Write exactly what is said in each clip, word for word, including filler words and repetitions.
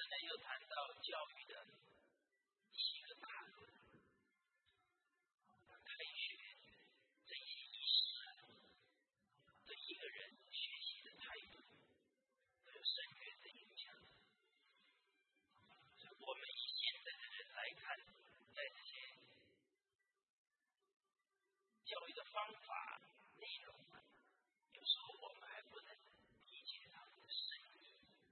呢又谈到教育的七个大论，开学这些仪式啊，对一个人学习的态度都有深远的影响。所以我们以现在的人来看，在这些教育的方法内容，有时候我们还不能理解他们的深意。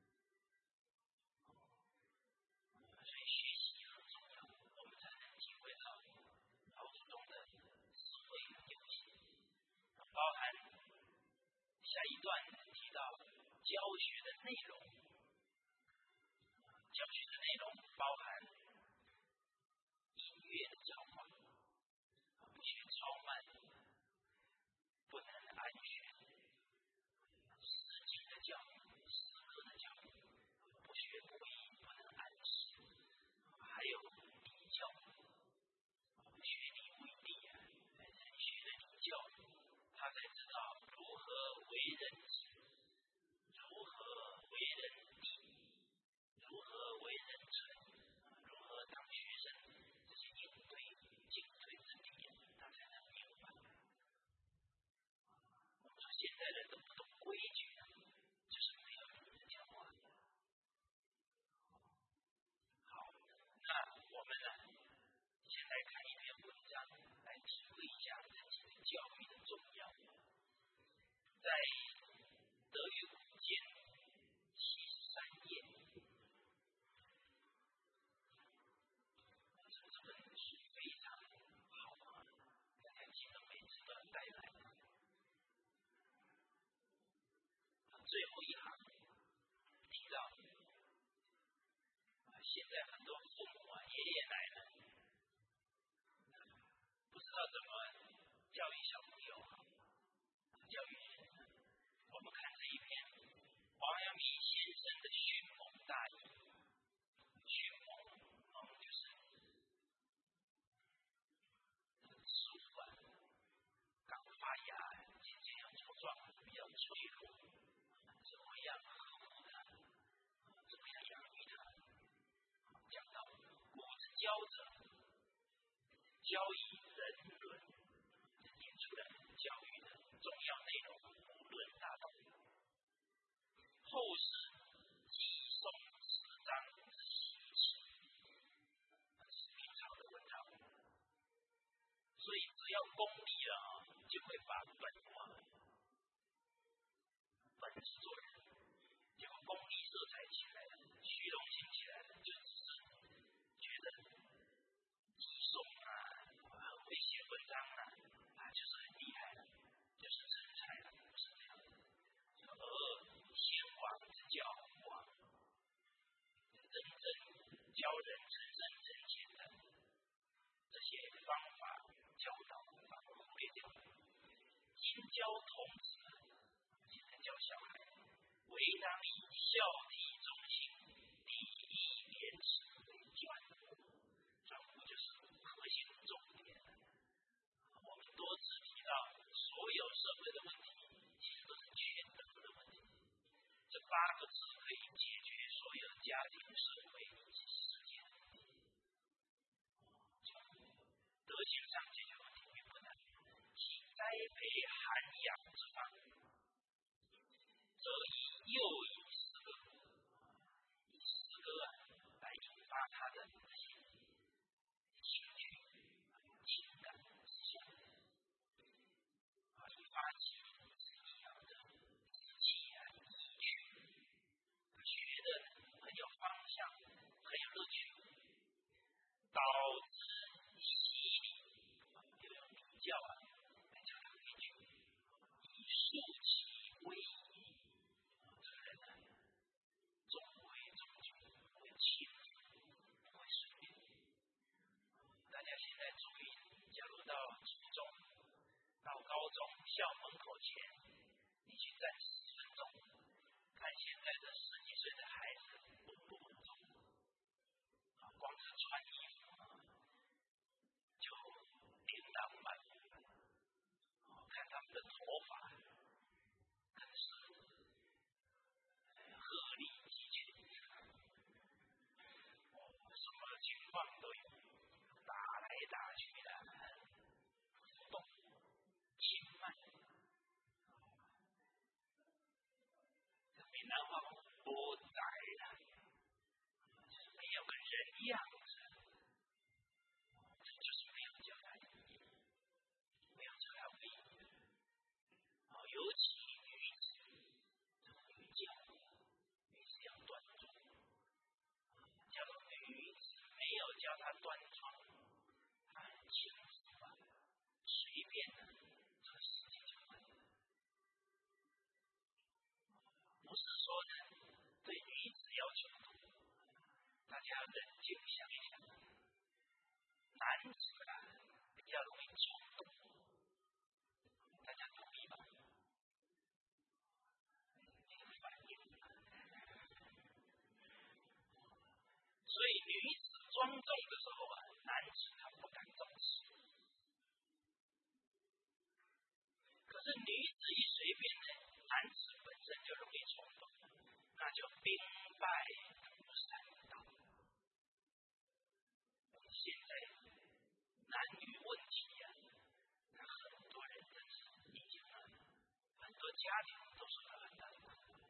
所以学习很重要，我们才能体会到老祖宗的智慧用心。包含下一段提到教学的内容，教学的内容包含音乐的教化，不学超慢，不能安学；诗经的教育，诗歌的教育，不学不义，不能安诗；还有礼教，不学礼为礼啊，人学的礼教，他才知道如何为人子，如何为人弟，如何为人臣，如何当学生，这些应对进退之理，他才能明白。我们说现代人都不懂规矩，就是没有礼的教化。好，那我们呢，先来看一篇文章，来体会一下自己的教育的重要。在德育五间七十三页，这本书非常好啊，大家记得每次都要带来。最后一行提到，现在很多父母啊、爷爷奶奶不知道怎么教育小朋友啊，教育人。我们看这一篇王阳明先生的训蒙大义。训蒙，蒙就是树啊，刚发芽，渐渐要茁壮，比较脆弱，怎么样呵护它，怎么样养育它。讲到古之教者，教以人伦，点出了教育的重要内容，无论大道。后世寄送词章之习气，这是明朝的文章。所以只要功利了啊，就会把本忘了，本是做人，结果功利色彩起来了，虚荣心起来了，就只是觉得寄送啊，很会写文章啊，啊就是很厉害了，就是成才了，不是这样的。而先王之教化，真正教人成圣成贤的这些方法教导，把它忽略掉了。今教童子，现在教小孩，为当以孝悌忠信、礼义廉耻为专务，专务就是核心重点。我们多次提到，所有社会的问题，其实都是缺德的问题。这八个字可以解决所有家庭、社会以及世界的问题。从德行上解决问题并不难，其栽培涵养之方，则以幼以诗歌，以诗歌啊来引发他的这些兴趣、情感、思想，啊，以发起自己要的志气啊、意趣，学的很有方向，很有乐趣，导致习礼，又有礼教啊，来教他规矩，以肃其威仪，这个人呢，中规中矩，不会轻浮，不会随便。大家现在注意，假如到初中、到高中校门口前，你去站十分钟，看现在的十几岁的孩子稳不稳重，光是穿衣服就琳琅满目，看他们的头发更是鹤立鸡群， 然后不在了，就是没有个人样子，这就是没有教他意义，没有教他威仪。哦，尤其女子，这个女教，女子要端庄，教女子没有教她端庄，她很轻浮啊，随便的，这个事情就完了。不是说呢，对女子要求多，大家冷静想一想，男子啊比较容易冲动，大家同意吧？这个反应，所以女子庄重的时候啊，男子他不敢重视。可是女子一随便呢，男子本身就容易冲动，那就兵败如山倒。现在男女问题啊，那很多人真是已经啊，很多家庭都受到很大的困扰。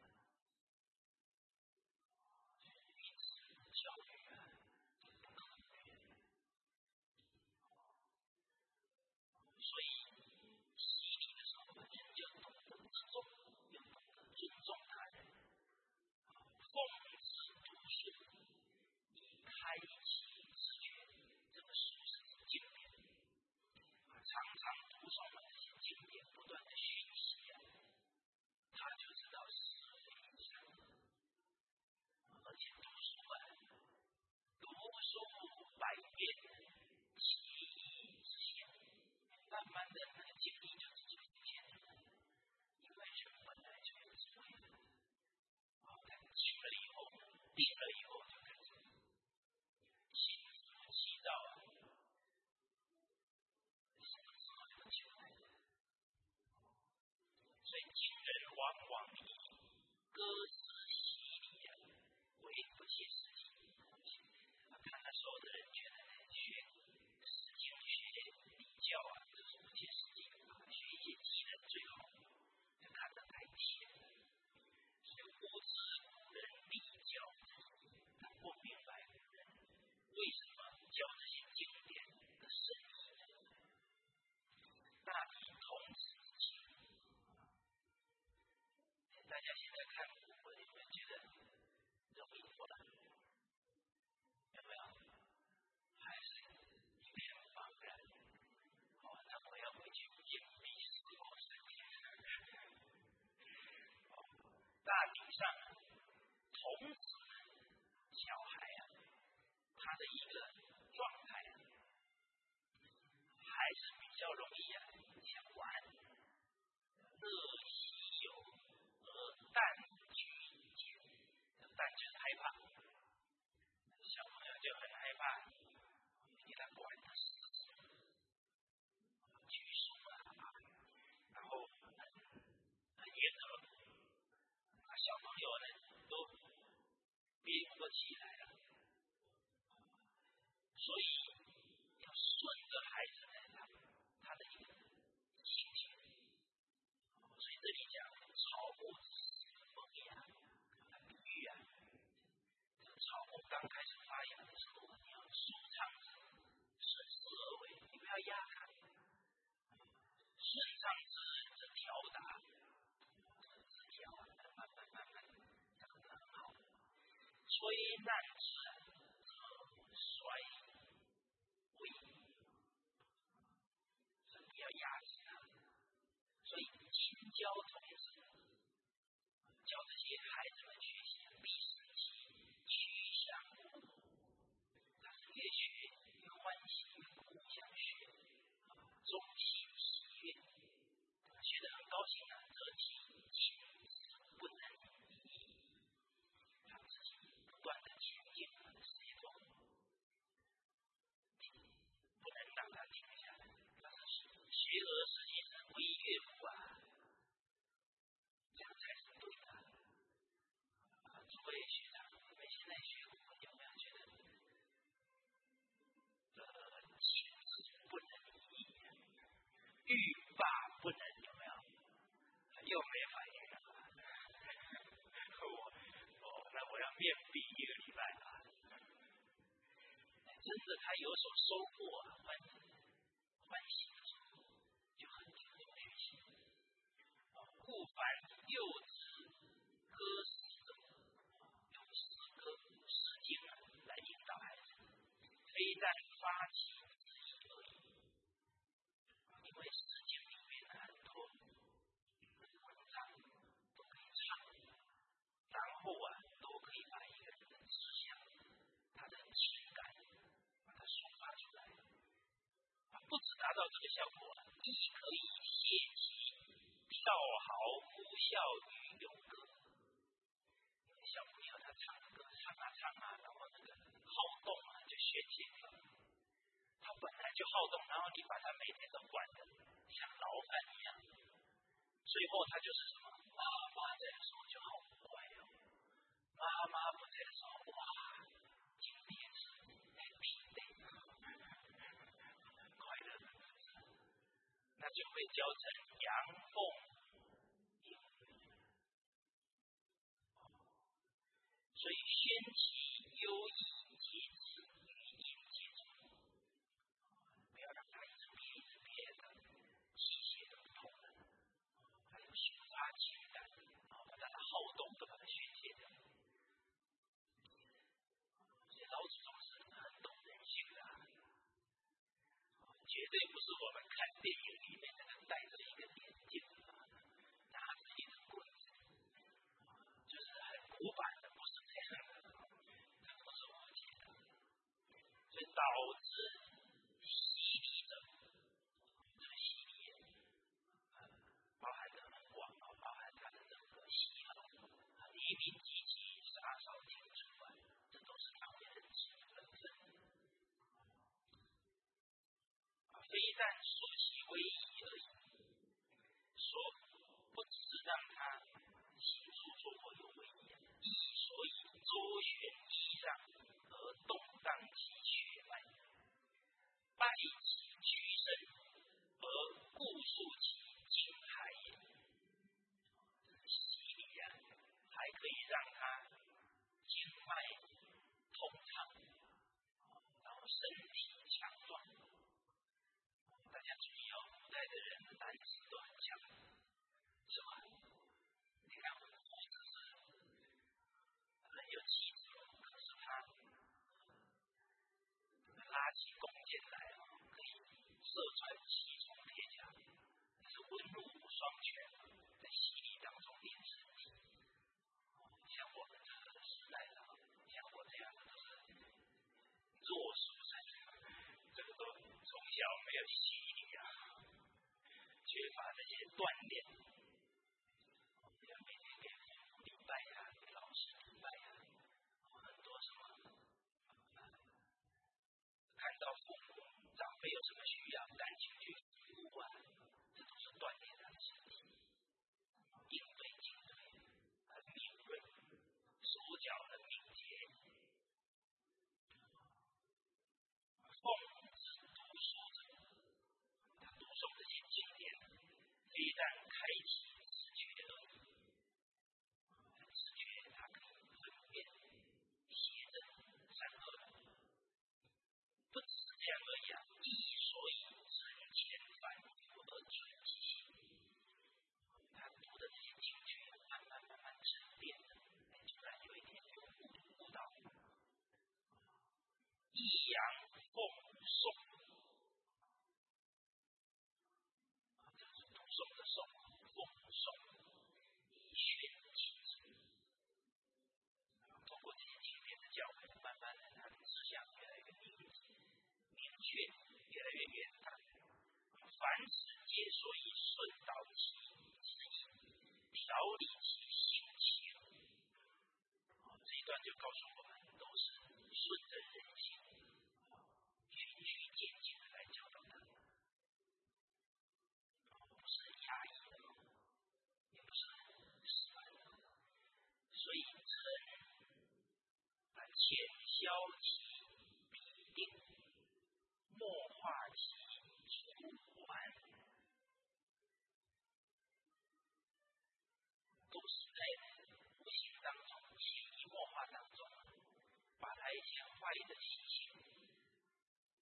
女子教育啊，不可缺。所以洗礼的时候，人就懂得自重，要懂得尊重他人，奉旨读书，以开启自觉。这个书是经典，常常读诵了这些经典，不断的学习啊，他就知道是非真相。而且读书啊，读书百遍，其义自现。慢慢的，那个经历就自己浮现出来，因为人本来就有智慧的。哦，他听了以后，定了以后，就开始心浮气躁啊，什么时候就能出来？所以今人往往以歌词洗礼啊，为不切实际。看了所有的人觉得呢，学诗经学礼教啊，这是不切实际的，学一些技能最好，就看得太浅。所以不知古人礼教之意，他不明白古人为什么教这些经典的深意呢？那以童子之情，大家现在看古文，有没有觉得容易多了？有没有？还是一片茫然？哦，那我要回去硬币思考三天。大体上啊，童子小孩啊，他的一个状态啊，还是比较容易啊，想玩，乐喜有而淡居以见。淡就是害怕，小朋友就很害怕，给他管的死死的，拘束啊，然后很严格，小朋友呢都憋不起来了，所以要顺着孩子呢，他他的一个心情。所以这里讲草木之时萌芽，它比喻啊，这个草木刚开始发芽的时候，你要舒畅之，顺势而为，你不要压它，顺畅之这调达，枝条啊，慢慢慢慢长得很好。摧难之则衰微，所以不要压制它。所以今教童子，教这些孩子们学习，必使其趋向无我，他是越学越欢喜，互相学，衷心喜悦，学得很高兴啊，则其静止不能已矣，他自己不断的前进，事业中不能让他停下来，他是学而时习之，不亦乐乎啊，这样才是对的。啊，诸位学长，你们现在学古文有没有觉得，呃，静止不能已矣，欲罢不能，有没有？又没反应了。 有所收获啊，欢欢喜的时候，就很注重学习。故凡幼稚歌诗者，用诗歌、诗经啊来引导孩子，非但发起之意而已。因为诗经里面的很多文章都可以唱，然后啊都可以把一个人的志向、他的情感把它抒发出来。不只达到这个效果，亦可以泄其跳豪呼啸于咏歌。小朋友他唱歌唱啊唱啊，然后那个好动啊就宣泄掉。他本来就好动，然后你把他每天都管得像牢犯一样，最后他就是什么？妈妈在的时候就好乖哦，妈妈不在的时候，哇，今天是 happy day， 很快乐的日子，那就会教成阳奉阴违。所以宣其优异节制，语音节制，不要让他一直憋一直憋的，气血都不通了。还有抒发情感，把他的好动都把它宣泄掉。所以老祖宗是很懂人性的、啊，绝对不是我们看电影里面那个戴着一个眼镜，拿着一个棍子，就是很古板的，不是这样的，这不是误解的。所以导致洗礼者，这个洗礼包含的很广，包含他的整个喜好、黎明积极、杀少听出啊，这都是他会认知的本分。非但说其威仪而已，说不只是让他行书作过有威仪，亦所以周旋衣上而动荡其血脉，败其躯身而固束其筋骸也。洗礼啊，还可以让他经脉通畅，然后身体强壮。大家注意哦，古代的人的胆子都很强，是吧？你看我的胡子是很有气质，可是他拉起弓箭来啊，可以射穿七重铁甲，这是文武双全，在洗礼当中练身体。像我们这个时代的，像我这样的都是弱书生，这个都从小没有洗礼啊，缺乏这些锻炼，要每天给父母礼拜呀、啊，给老师礼拜呀、啊，很多什么，看到父母长辈有什么需要，赶紧去服务啊，这都是锻炼他的身体，应对进退很敏锐，手脚很敏捷。奉之读书者，他读诵这些经典，非但开启知觉而已，知觉它可以分辨邪正善恶，不只是这样而已啊！亦所以知前反复而准其心，他读的这些经句慢慢慢慢沉淀，突然有一天就悟悟到，抑扬奉诵，这是读诵的诵，奉诵以宣其志。通过这些经典的教诲，慢慢的他的志向越来越明明确，越来越远大。凡此皆所以顺导其之意，调理其性情。这一段就告诉我们，都是顺着人性，循序渐进的来教导他，不是压抑的，也不是死板的。所以臣啊，浅消其必定，默化其除顽，都是在无形当中、潜移默化当中，把他一些坏的习性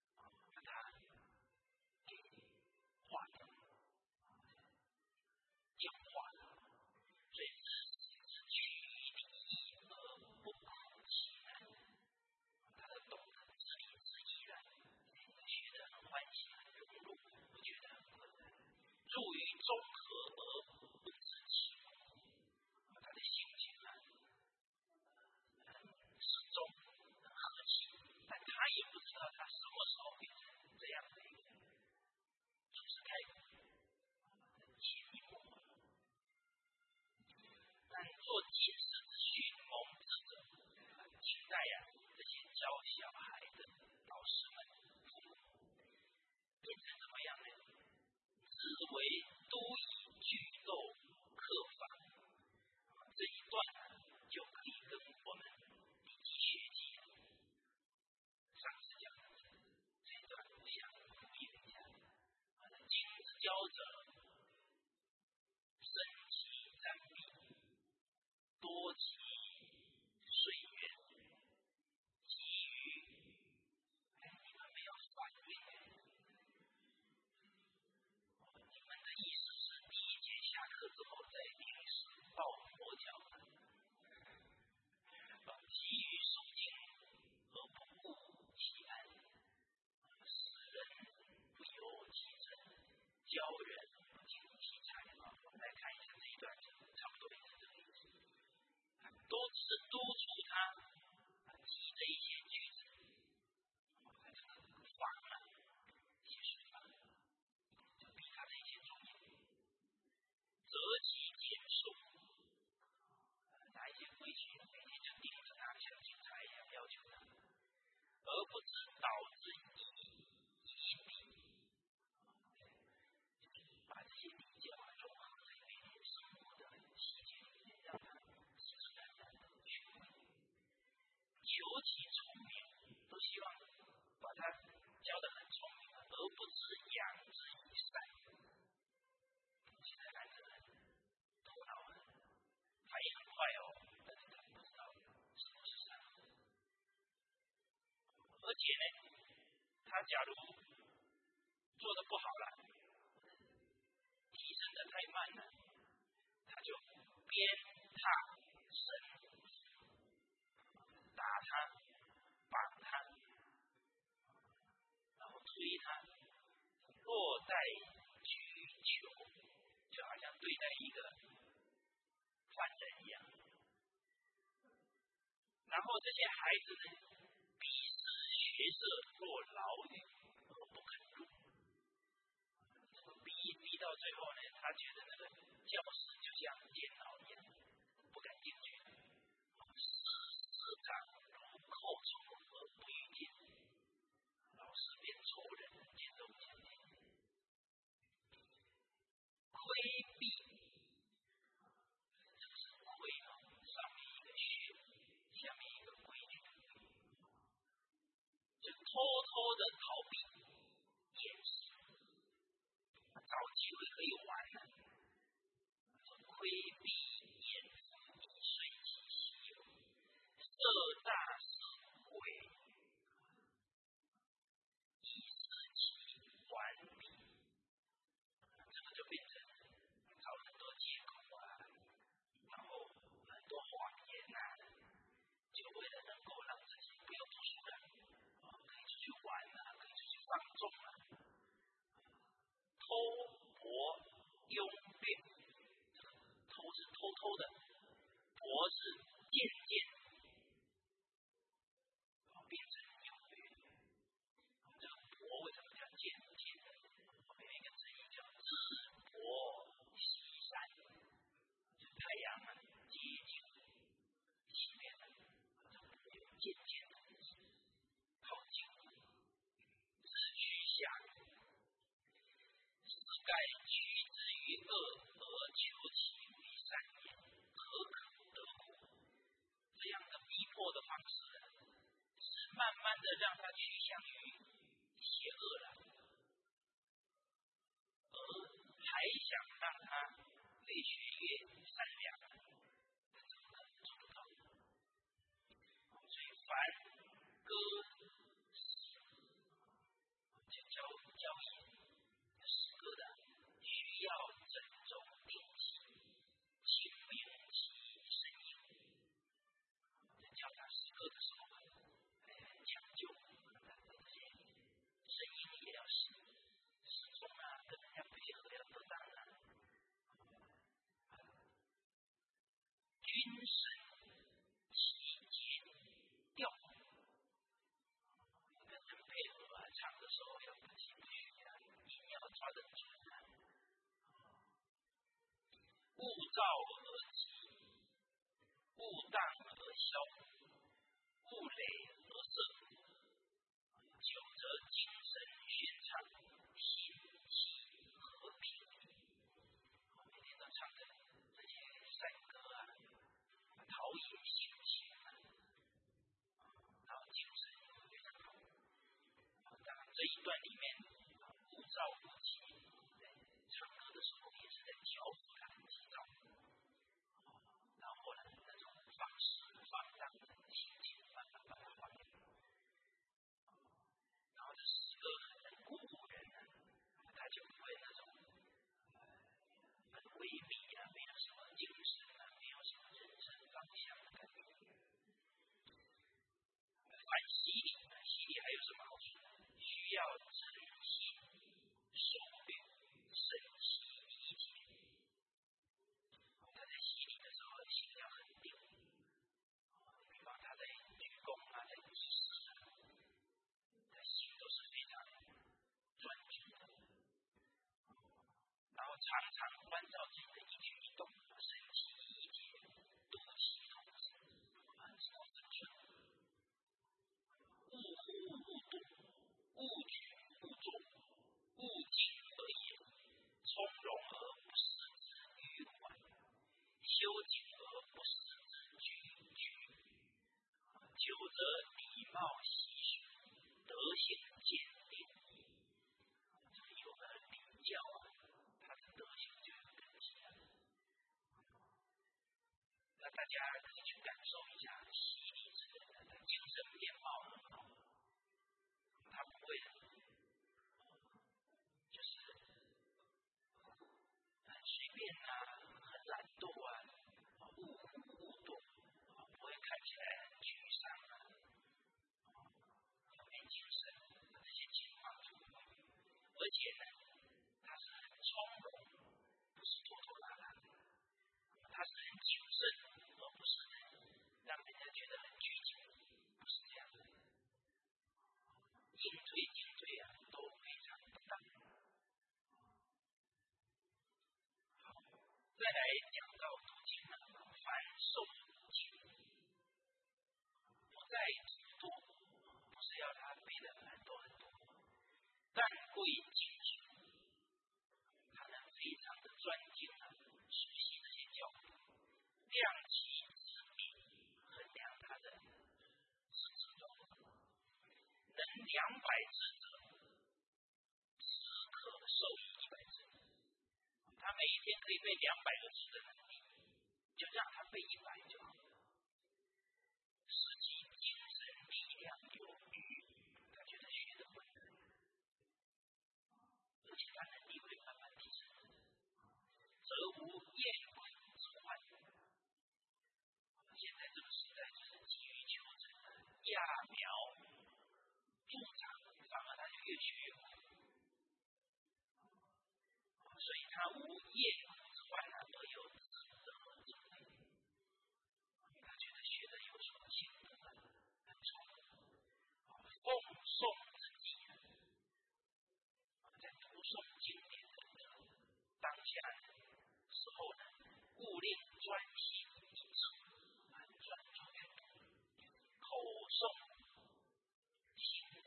为都以句斗克法。这一段呢，就可以跟我们立即学习上次讲的这一段，我想呼应一下。金之交者，生其占璧，多其岁月，基于哎，你们没有反应哎，你们的意思是第一节下课之后在平时抱佛脚吗？基于肃静而不顾其安，使人不由其政，教人不尽其才。我们来看一下这一段，差不多也是这个意思。都是督促他记这一些句子，这个法呢，写书法，就比他的一些作业，择其简述，拿一些规矩，每天就盯着他，像警察一样要求他，而不知导致以以理，把这些理教啊融合在每天生活的细节里面，让他自自然然的学会。求其聪明，都希望把他教得很聪明，而不知养之以善。现在孩子头脑反应很快哦，但是他不知道什么是善。而且呢，他假如做得不好了，提升得太慢了，他就鞭挞神，打他，绑他，然后推他，落待拘囚，就好像对待一个犯人一样。然后这些孩子呢，逼使学舍落牢狱而不肯入，逼逼到最后呢，他觉得那个教室就像监牢一样，不敢进去。事师长如寇仇而不欲见，老师变仇人，见都不想见。规避，这个是规啊，上面一个学，下面一个规矩的规，就偷偷的逃避掩饰，找机会可以玩了，规避掩饰以遂其稀有，设诈使伪，以示其顽鄙。这个就变成找很多借口啊，然后很多谎言呐、啊，就为了能够让自己不要读书了，可以出去玩啊，可以出去放纵啊，偷博拥掠，偷是偷偷的，博是渐渐变成拥掠。这个博为什么叫渐渐？有一个成语叫日薄西山，就太阳啊接近西边了，有渐渐的意思，靠近，日趋下。是该趋之于恶而求其为善也，何可得乎？这样的逼迫的方式，是慢慢的让他趋向于邪恶了，而还想让他越学越善良，怎么可能做得到？所以凡歌诗就教教义诗歌的，需要郑重定期，清明其声音。在教他诗歌的时候，很讲究，这些声音也要适适中啊，跟人家配合要得当啊。君神其节调，跟人配合啊，唱的时候要不疾不徐啊，音要抓得准啊。勿躁而急，勿荡而消，勿累而色，久则精神眩畅，心气和平。 段里面无照无急，唱歌的时候也是在调服他的急躁，然后呢，那种放肆放荡的心情慢慢把它还原，然后这诗歌很鼓舞人呢，他就不会那种很威逼啊，没有什么精神啊，没有什么人生方向的感觉。反洗礼呢，洗礼还有什么好处？需要止心、守律、慎其一切。他在洗礼的时候心要很定，比方他在鞠躬啊，在祭祀啊，他心都是非常专注的，然后常常关照自己的一举一动，慎其一切，度其同志，很知道分寸。勿忽勿度，勿举勿重，勿敬而言，从容而不失之迂缓，修谨而不失之矩矩。久则礼貌习俗，德行渐定。有了礼教啊，他的德行就有根基了。那大家可以去感受一下洗礼之人的精神面貌很好，他不会就是很随便啊，很懒惰啊，勿忽勿动，不会看起来很沮丧啊，没精神这些情况就不会。而且呢，他是很从容，不是拖拖拉拉，他是很谨慎，而不是让人家觉得很拘谨，不是这样的。应对进退啊，都非常不当。好，再来讲到读经呢，凡受经，不在读多，不是要他背的很多很多，但归经书，他呢非常的专精啊，熟悉这些教导，量其之名，衡量他的知识状况，能两百字者，只可授以一百字。他每一天可以背两百个字的能力，就让他背一百就好，使其精神力量有余，他觉得学得不难，而且他能力会慢慢提升，则无厌悔之患。现在这个时代就是急于求成，揠苗助长，反而他就越学越好。所以他无厌苦之患啊，而有自得之美。他觉得学的有所心得，很聪明。奉诵之际，在读诵经典的当下时候呢，勿令专心一处，很专注阅读，口诵心回。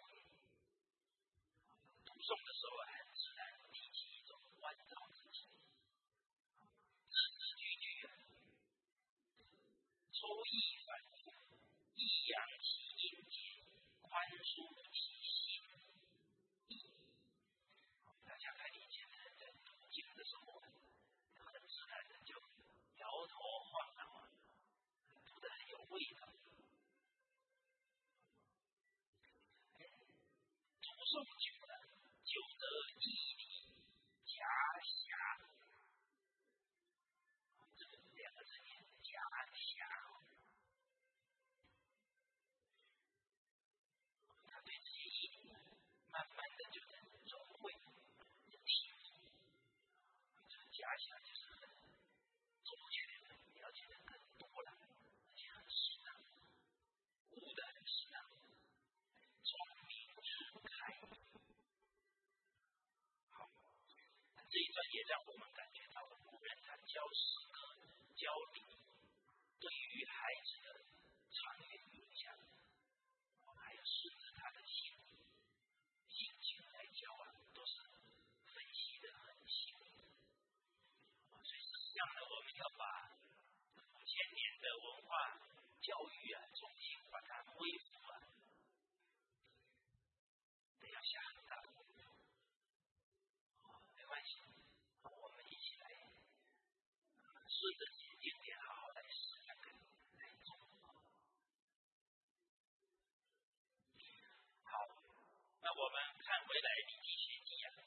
读诵的时候很自然提起一种关照自己，字字句句啊，抽意反复，抑扬其音节，宽恕其心意。大家看以前的人在读经的时候，很自然的就摇头晃脑啊，读得很有味道。读诵久了，久则义理夹狭，这个两个字念夹狭，他对这些义理慢慢的就能融会体悟。这个夹狭就是很周全的，了解的更多了，而且很适当，悟的很适当，聪明之开。好，这一段也让我们感觉到古人他教诗歌、教礼，对于孩子的长远影响，还有顺着他的心心情来教啊，都是分析的很细腻。所以事实上呢，我们要把五千年的文化教育啊，重新把它恢复啊，得要下很大的顺着时间点好好来试看看，来做。好，那我们看回来《礼记学记》啊，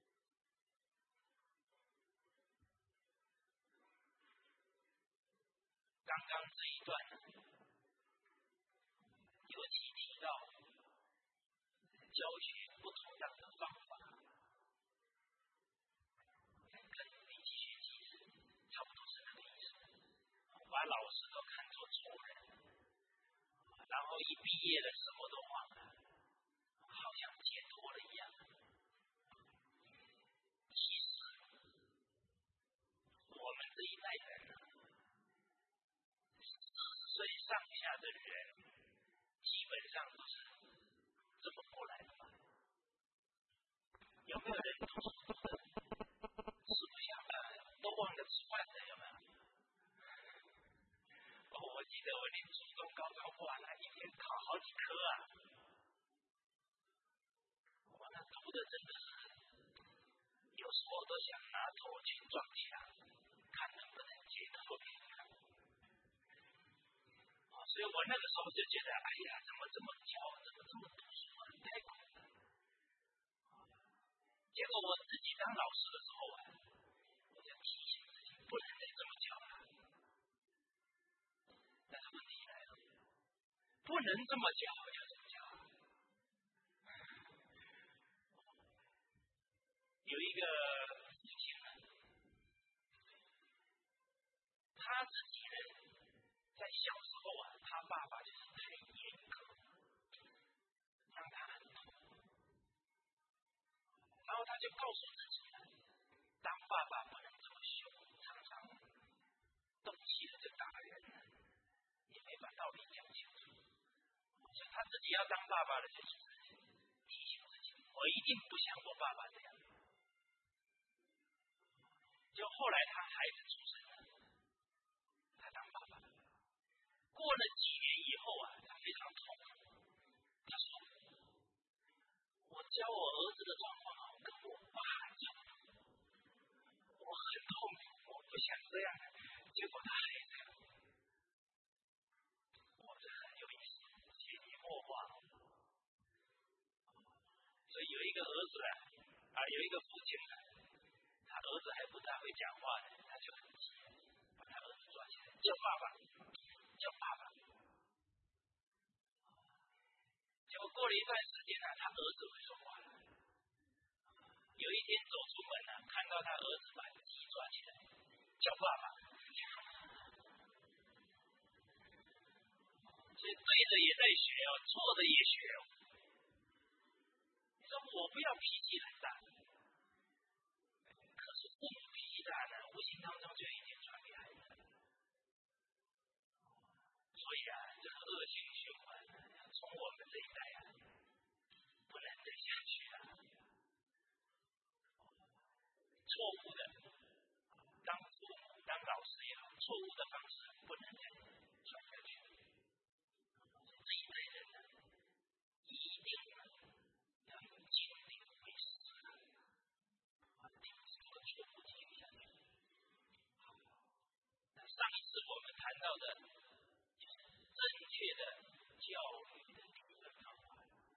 刚刚这一段呢，尤其提到教学不同样的方法，跟《礼记学记》是差不多是那个意思，把老师都看作错人，然后一毕业了什么都忘了，好像解脱了一样。其实我们这一代人呢，四十岁上下的人，基本上都是这么过来的吧？有没有人读书读的吃不下饭，都忘了吃饭的？有没有？哦，我记得我念初中、高中，哇，那一天考好几科啊！哇，那读的真的是，有时候都想拿头去撞墙，看能不能解脱平安。哦，所以我那个时候就觉得，哎呀，怎么这么教，怎么这么读书啊，太苦了。结果我自己当老师的时候啊，我就提醒自己，不能再这么教了。但是问题来了，不能这么教，要怎么教？有一个父亲呢，他自己呢，在小时候啊，他爸爸就是太严格，让他很痛苦。然后他就告诉自己了，当爸爸不能这么凶，常常动气了就打人了，也没把道理讲清楚。所以他自己要当爸爸的，就是提醒自己，我一定不像我爸爸这样。就后来他孩子出生了，他当爸爸，过了几年以后啊，他非常痛苦。他说：“我教我儿子的状况跟我爸一样，我很痛苦，我不想这样，结果他还这样。”我这很有意思，潜移默化。所以有一个儿子啊，啊有一个父亲啊，他儿子还不太会讲话呢，他就很急，把他儿子抓起来，叫爸爸，叫爸爸。结果过了一段时间呢、啊，他儿子会说话了。有一天走出门呢、啊，看到他儿子把鸡抓起来，叫爸爸。所以对的也在学哦，错的也学哦。你说我不要脾气很大，可是父母脾气大呢，无形当中就已经传给孩子。所以啊，这个恶性循环从我们这一代啊，不能再下去了。错误的，当父母、当老师也好，错误的方式不能再传下去。这一代人呢，一定要用经典为师，停止这个错误继续下去。那上一次我们谈到的，就是正确的教育的理论方法。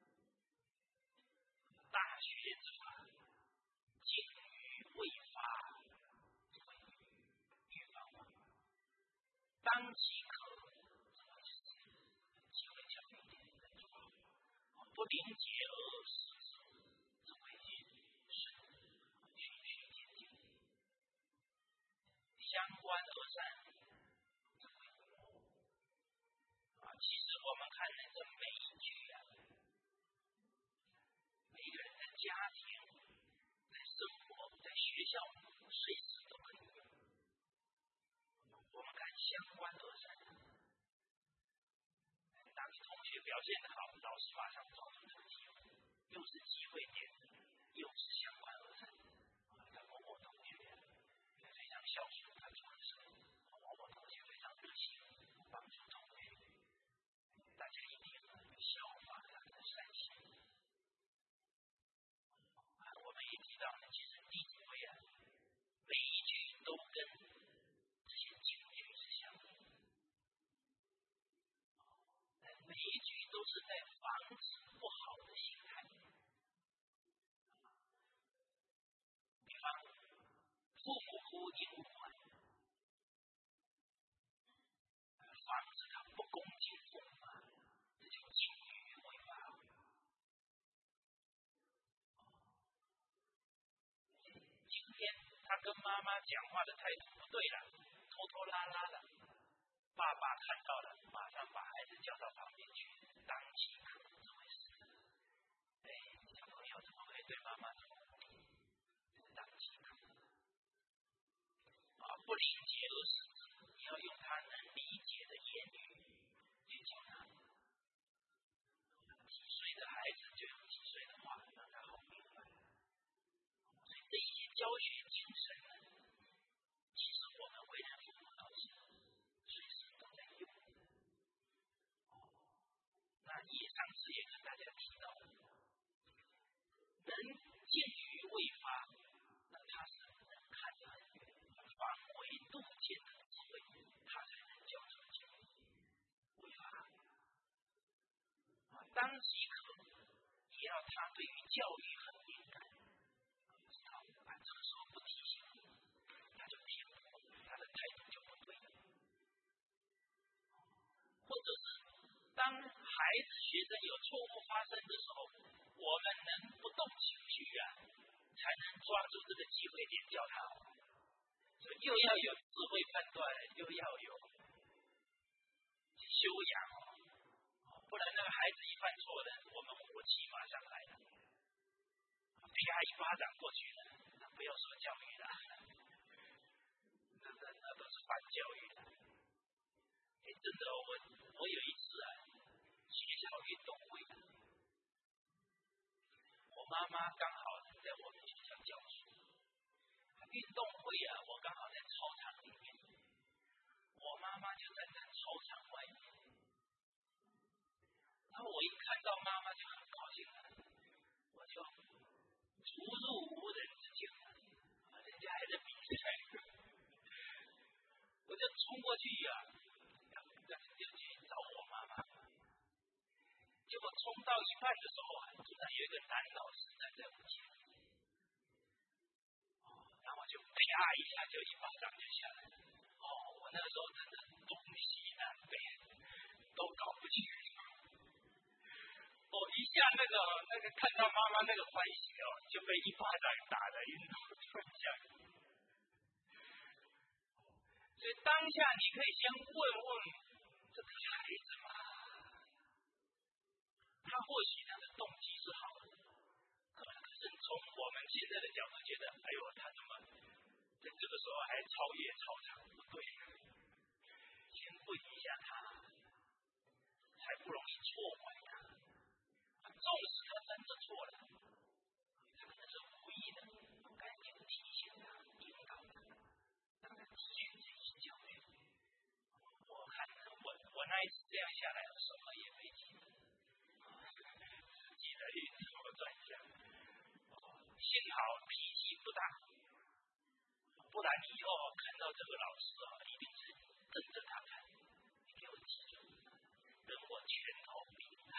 大学之法，精于未发，预防法。当即可，机会教育一点来做好，不临节而失守，这为是循序渐进，相关而善，这为啊。其实我们看那个每一句啊，每一个人在家庭、在生活、在学校，随时都可以用。我们看相关而善。当你同学表现得好，老师马上抓住这个机会，又是机会点，又是相关而善。他某某同学非常孝顺，他做的事；某某同学非常热心，帮助同学。大家一定效法他的善行。我们也提到呢，其实弟子规啊，每一句都跟这些是在防止不好的心态。比方父母呼应勿缓，防止他不恭敬父母，这叫禁语违法。今天他跟妈妈讲话的态度不对了，拖拖拉拉的，爸爸看到了，马上把孩子叫到旁边去当即可这回事。哎，小朋友怎么会对妈妈这么无理？当即可啊，不理解而使之，你要用他能理解的言语去教他。几岁的孩子就用几岁的话，让他好明白。所以这一些教学精神呢，其实我们为人父母老师随时都在用。那也上次也跟大家提到，能见于未发，那他是能看得很远，防微杜渐的智慧，他才能教出去未发。当即可，也要他对于教育很敏感，知道啊，这个时候不提醒你，他就偏颇，他的态度就不对了。或者是当孩子学生有错误发生的时候，我们能不动情绪啊，才能抓住这个机会点教他。所以又要有智慧判断，又要有修养，不然那个孩子一犯错了，我们火气马上来了，啪一巴掌过去了，那不要说教育了，那那那都是反教育的。哎，真的，我我有一次啊，学校运动会，我妈妈刚好在我们学校教书，运动会啊，我刚好在操场里面，我妈妈就站在操场外面，然后我一看到妈妈就很高兴了，我就出入无人之境了，人家还在比赛，我就冲过去啊，就去找我妈妈。结果冲到一半的时候啊，突然有一个男老师站在我前面，然后我就啪一下就一巴掌就下来了。哦，我那个时候真的东西南北都搞不清楚。哦，一下那个那个看到妈妈那个欢喜哦，就被一巴掌打得晕头转向。所以当下你可以先问问这个孩子嘛，他或许他的动机是好的，可是从我们现在的角度觉得，哎呦，他怎么在这个时候还超越操场？不对，先问一下他，才不容易错怪他。纵使他真的错了，他可能是无意的，赶紧提醒他，引导他，让他汲取这一教训。我看我我那一次这样下来，什么也没记得，记得晕头转向。幸好脾气不大，不然以后看到这个老师啊，一定是瞪着他看，你给我记住，等我拳头比他。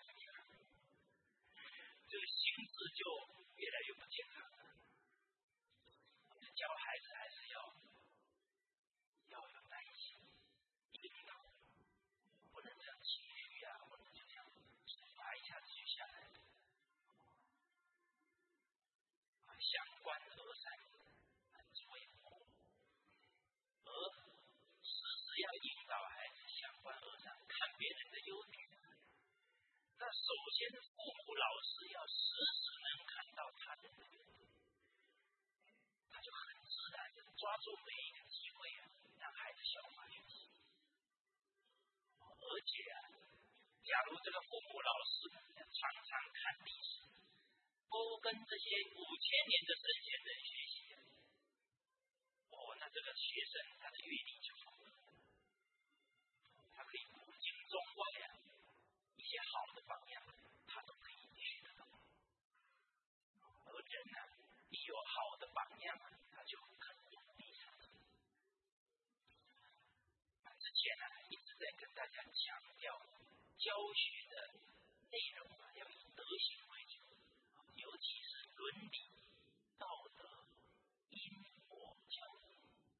这个心智就越来越不健康了。教孩子还是要要有耐心，引导，不能这样情绪啊，或者就这样抒发一下子就下来了。相关和善，智慧不而时时要引导孩子相关和善，看别人的优点。那首先父母老师要时时能看到他人的优点，他就很自然的抓住每一个机会啊，让孩子消化学习。而且啊，假如这个父母老师常常看历史，多跟这些五千年的圣贤人学习，哦，那这个学生他的阅历就丰富，他可以古今中外啊一些好的榜样，他都可以学得到。而人呢、啊，一有好的榜样，他就很努力上进。之前啊，一直在跟大家强调教学的内容啊，要以德行为主，尤其是伦理、道德、因果教育。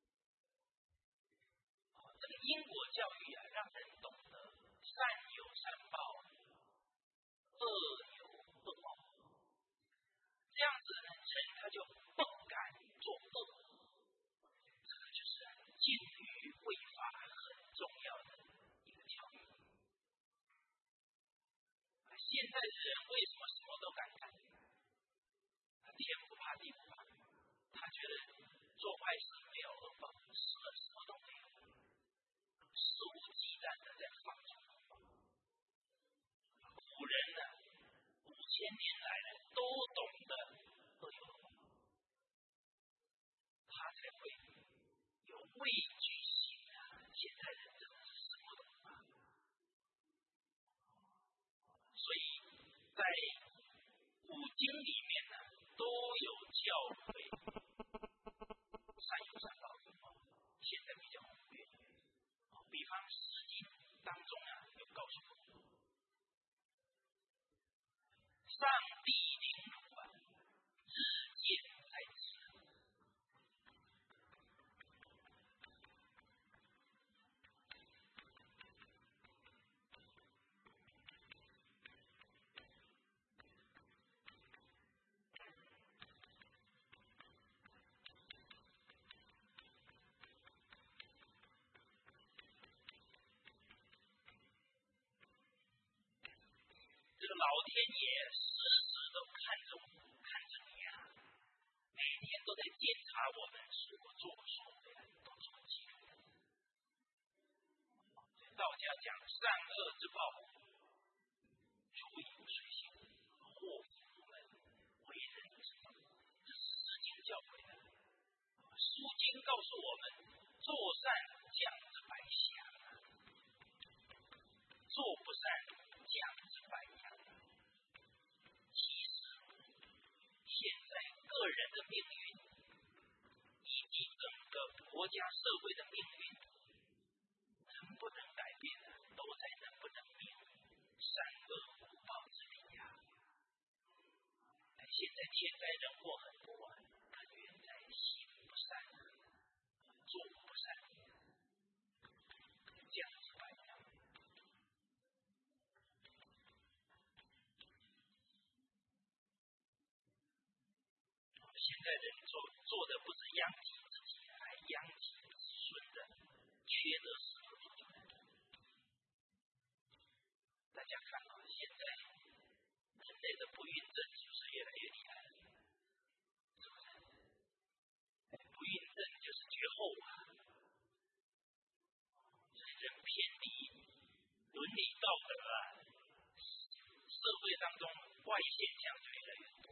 这个因果教育啊，让人懂得善有善报，恶有恶报。这样子呢，人他就不敢作恶。这个就是禁欲违法很重要的一个教育。现在的人为什么什么都敢干？他天不怕地不怕，他觉得做坏事没有恶报，死了什么都没有，肆无忌惮的在放纵。古人呢，五千年来呢，都懂得恶有恶报，他才会有畏惧心啊。现在人真的是什么都不怕，所以在古经里面呢，都有教诲善有善报，现在比较忽略。比方《诗经》当中啊，有告诉我们，上帝凌辱啊，日渐在之。这个老天爷时时都看着看着你啊，每天都在监察我们所作所为，都这么记录的。道家讲善恶之报，出于水性，祸福无门，为人之道。这是《诗经》教诲的。《书经》告诉我们，做善降之百祥，做不善降之百殃。其实现在个人的命运以及整个国家社会的命运能不能改变呢？都在能不能灭善恶互报之力呀。现在天灾人祸很多啊，根源在心不善，做不善，降之百殃。现在人做做的不是殃及自己，还殃及子孙的缺德事都做出来了。大家看啊，现在人类的不孕症是不是越来越厉害了？是不是？不孕症就是绝后啊！所以人偏离伦理道德啊，社会当中坏现象就越来越多。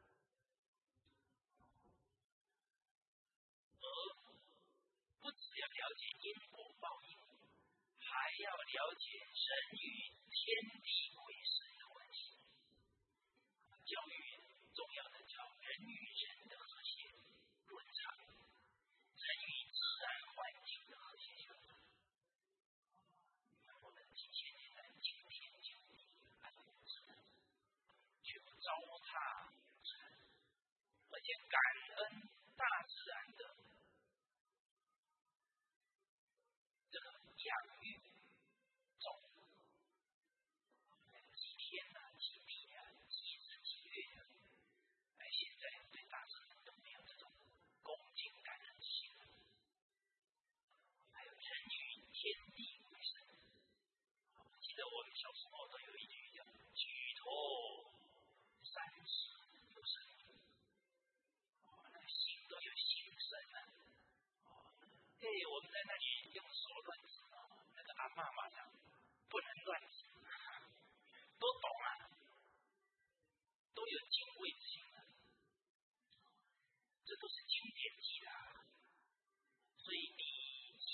不只要了解因果报应，还要了解人与天地鬼神的关系。教育重要的叫人与人的和谐润畅，人与自然环境的和谐相处。我们几千年来敬天敬地，爱护自然，却不糟蹋自然，而且感恩大自然的这个养育种，几天啊，几地啊，几日几月啊，哎，现在对大自然都没有这种恭敬感恩之心。还有人与天地鬼神，记得我们小时候都有一句叫“举头三尺有神明”，那个心都有心神啊。对，我们在那里用手乱指，那个阿嬷马上不能乱指，都懂啊，都有敬畏之心啊，这都是经典记的啊。所以《礼记》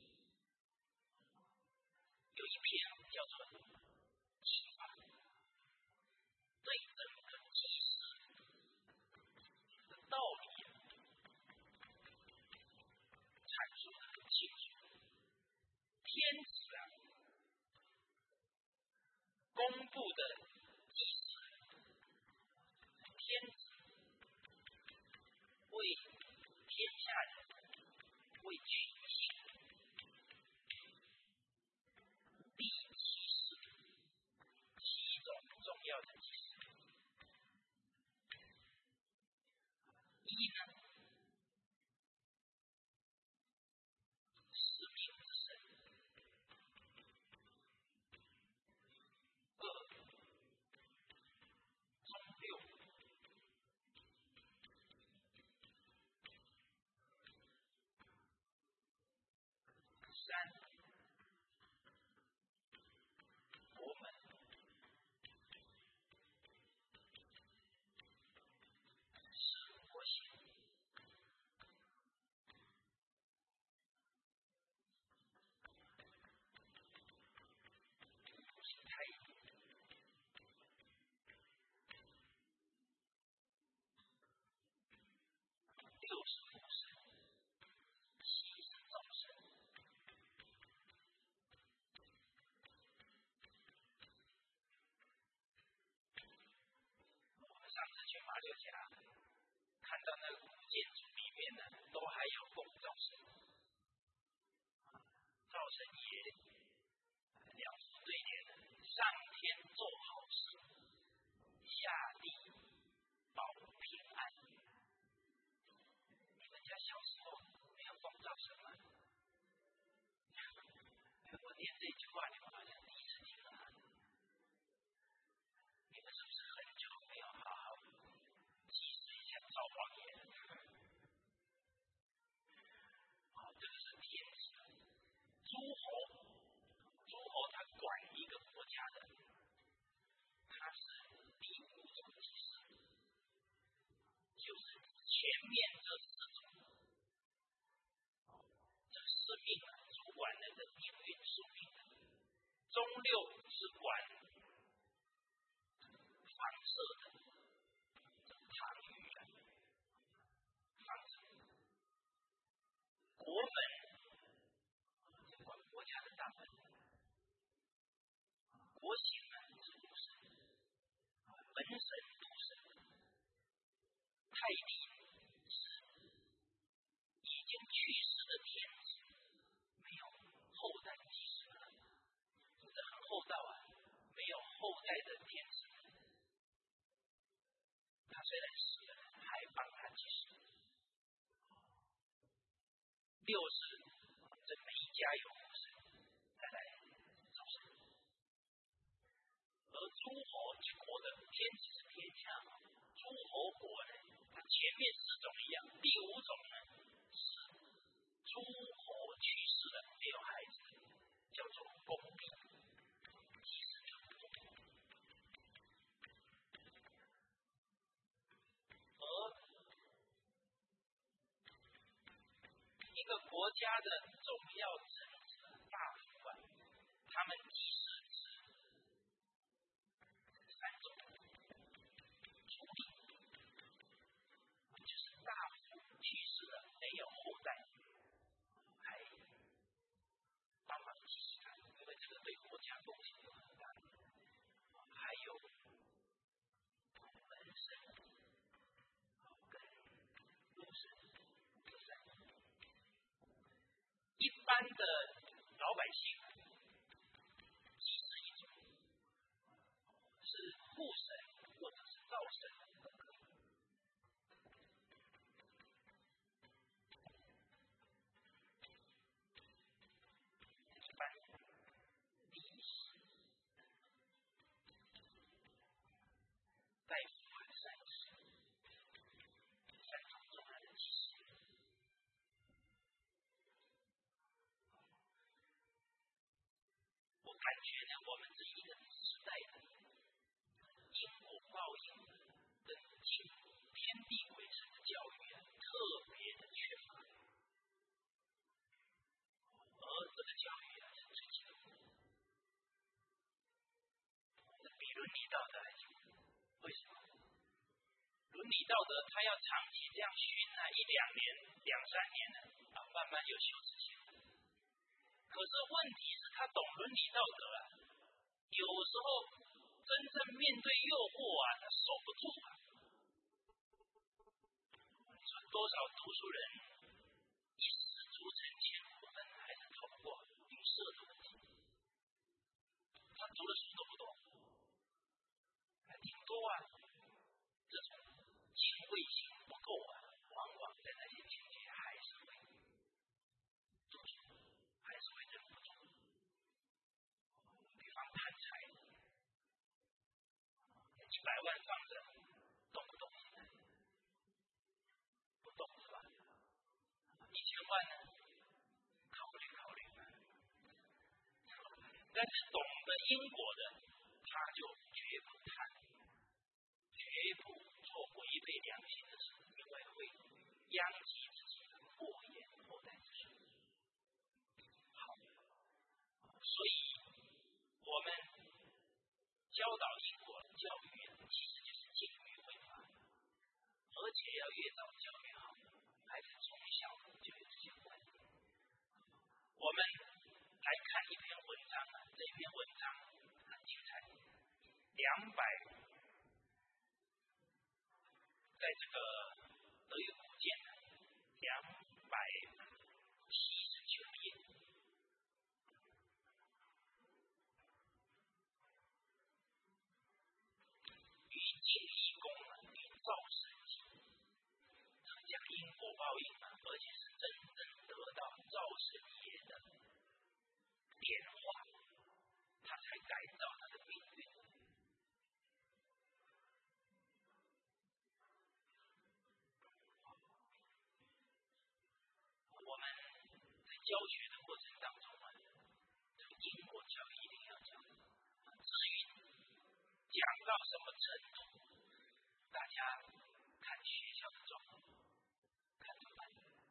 有一篇叫做《祭法》，对整个祭祀的道理阐述的很清楚。天子啊， 公布的祭祀，天子为天下人，为群星立七事，七种重要的祭祀。一呢，使命之神；二，中六；三，国门；四，国刑；五是太医；六是父神；七是灶神。我们上次去马六甲，看到那个古建筑里面呢，都还有供灶神。灶神爷两副对联：上天做好事，下地保平安。你们家小时候没有供灶神吗？我念这句话，你们好像第一次听啊。你们是不是很久没有好好祭祀一下灶王爷了？好，这个是天子。诸侯，诸侯他管一个国家的，他是第五种祭祀，就是前面这四种，这是命啊，主管人的命运宿命的。中六是管房舍的，堂宇啊，房子。国门是管国家的大门。国刑呢是督神，门神督神。太帝是已经去世的天子，没有后代继承了，这很厚道啊！没有后代的天子，他虽然死了，还帮他继承。六是这每一家有父神，再来灶神。而诸侯一国的天子是天下嘛，诸侯国呢，它前面四种一样，第五种呢是诸侯去世了没有孩子，叫做公毕，祭祀这个公。而一个国家的重要臣子大夫啊，他们祭祀是三种：处理，就是大夫去世了没有后代，还帮忙祭祀他，因为这个对国家贡献有很大。还有门神跟禄神这三种。一般的老百姓祭祀一种是父神或者是灶神都可以。一般第一是大夫和善事，三种重要的祭祀。我感觉呢，我们这一个时代的因果报应跟敬天地鬼神的教育啊，特别的缺乏。而这个教育啊，是最基本的。比伦理道德来讲，为什么？伦理道德它要长期这样熏啊，一两年、两三年呢，啊，慢慢有羞耻心。可是问题是他懂伦理道德啊，有时候真正面对诱惑啊，他守不住啊。说多少读书人一失足成千古恨，还是逃不过语塞的问题。他读的书多不多？还挺多啊。这种敬畏心不够啊，往往在那些情节还是会做出，还是会忍不住。比方贪财，一百万放着，动不动现在不动是吧？一千万呢，考虑考虑。但是懂得因果的，他就绝不贪，绝不做违背良心的事，因为会殃及自己，祸延后代之身。好，所以我们教导因果教育啊，其实就是禁欲违法，而且要越早教越好，孩子从小就有这些观念。我们来看一篇文章啊，这篇文章很精彩，两百，在这个德语古鉴两百七十九页。与晋义公啊，与赵神记，这讲因果报应啊，而且是真正得到赵神爷的点化，他才改造他的命运。我们在教学的过程当中啊，这个因果教育一定要讲。至于讲到什么程度，大家看学校的状况，看怎么办。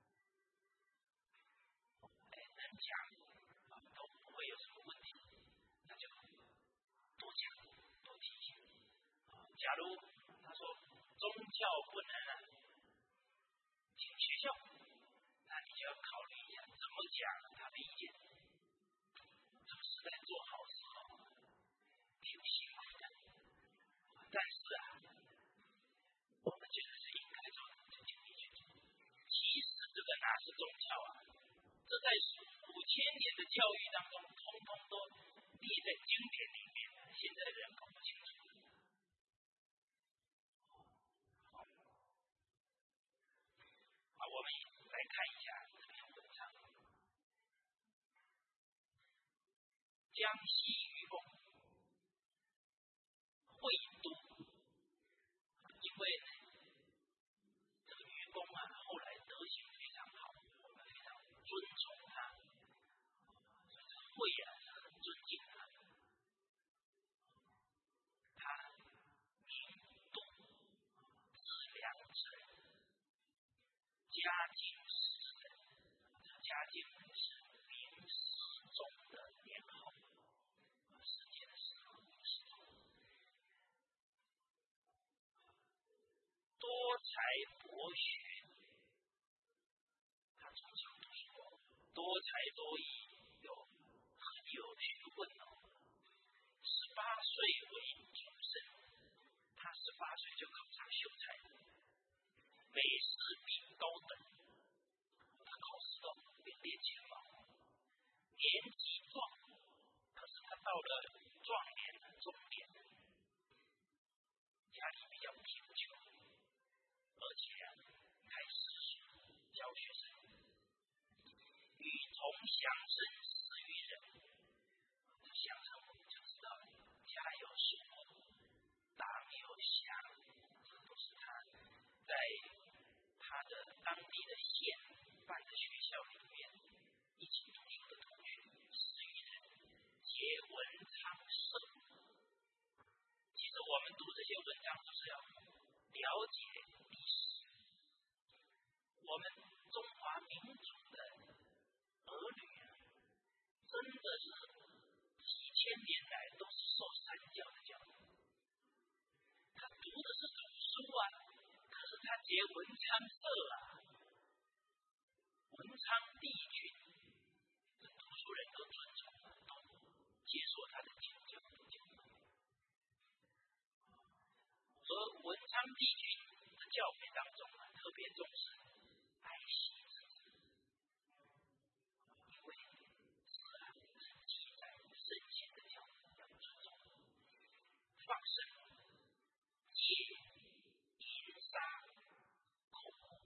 哎，能讲啊，都不会有什么问题，那就多讲多提醒。假如他说宗教不能啊进学校，那你就要考虑一下怎么讲他的意见。这个时代做好事哦，挺辛苦的，但是啊，我们觉得是应该做的，就尽力去做。其实这个哪是宗教啊？这在五千年的教育当中，通通都列在经典里面，现在的人搞不清楚。好，我们来看一下这篇文章。江西愚公会都，因为呢，这个愚公啊，后来德行非常好，我们非常尊崇他，所以这个会啊是很尊敬他。他名都，字良臣，嘉靖十人，这个嘉靖是明世宗的年号，世间的时候明世宗。多才博学，他从小读书多才多艺，有很有学问哦。十八岁为举生，他十八岁就考上秀才，美士比高等，他考试都名列前茅。年纪壮，可是他到了壮年、中年，家里比较贫穷，而且啊，开私塾教学生，与同乡生十余人。这乡生我们就知道了，家有树木，党有乡，这都是他在他的当地的县办的学校里面一起读书的同学十余人，皆文昌社。其实我们读这些文章就是要了解历史。我们中华民族的儿女啊，真的是几千年来都是受三教的教育。他读的是读书啊，可是他结文昌社啊，文昌帝君，这读书人都尊崇啊，都接受他的请教。 而文昌帝君的教诲当中啊，特别重视爱惜之子，因为子啊是记载圣贤的教诲，要尊重。放生、戒、淫杀、口，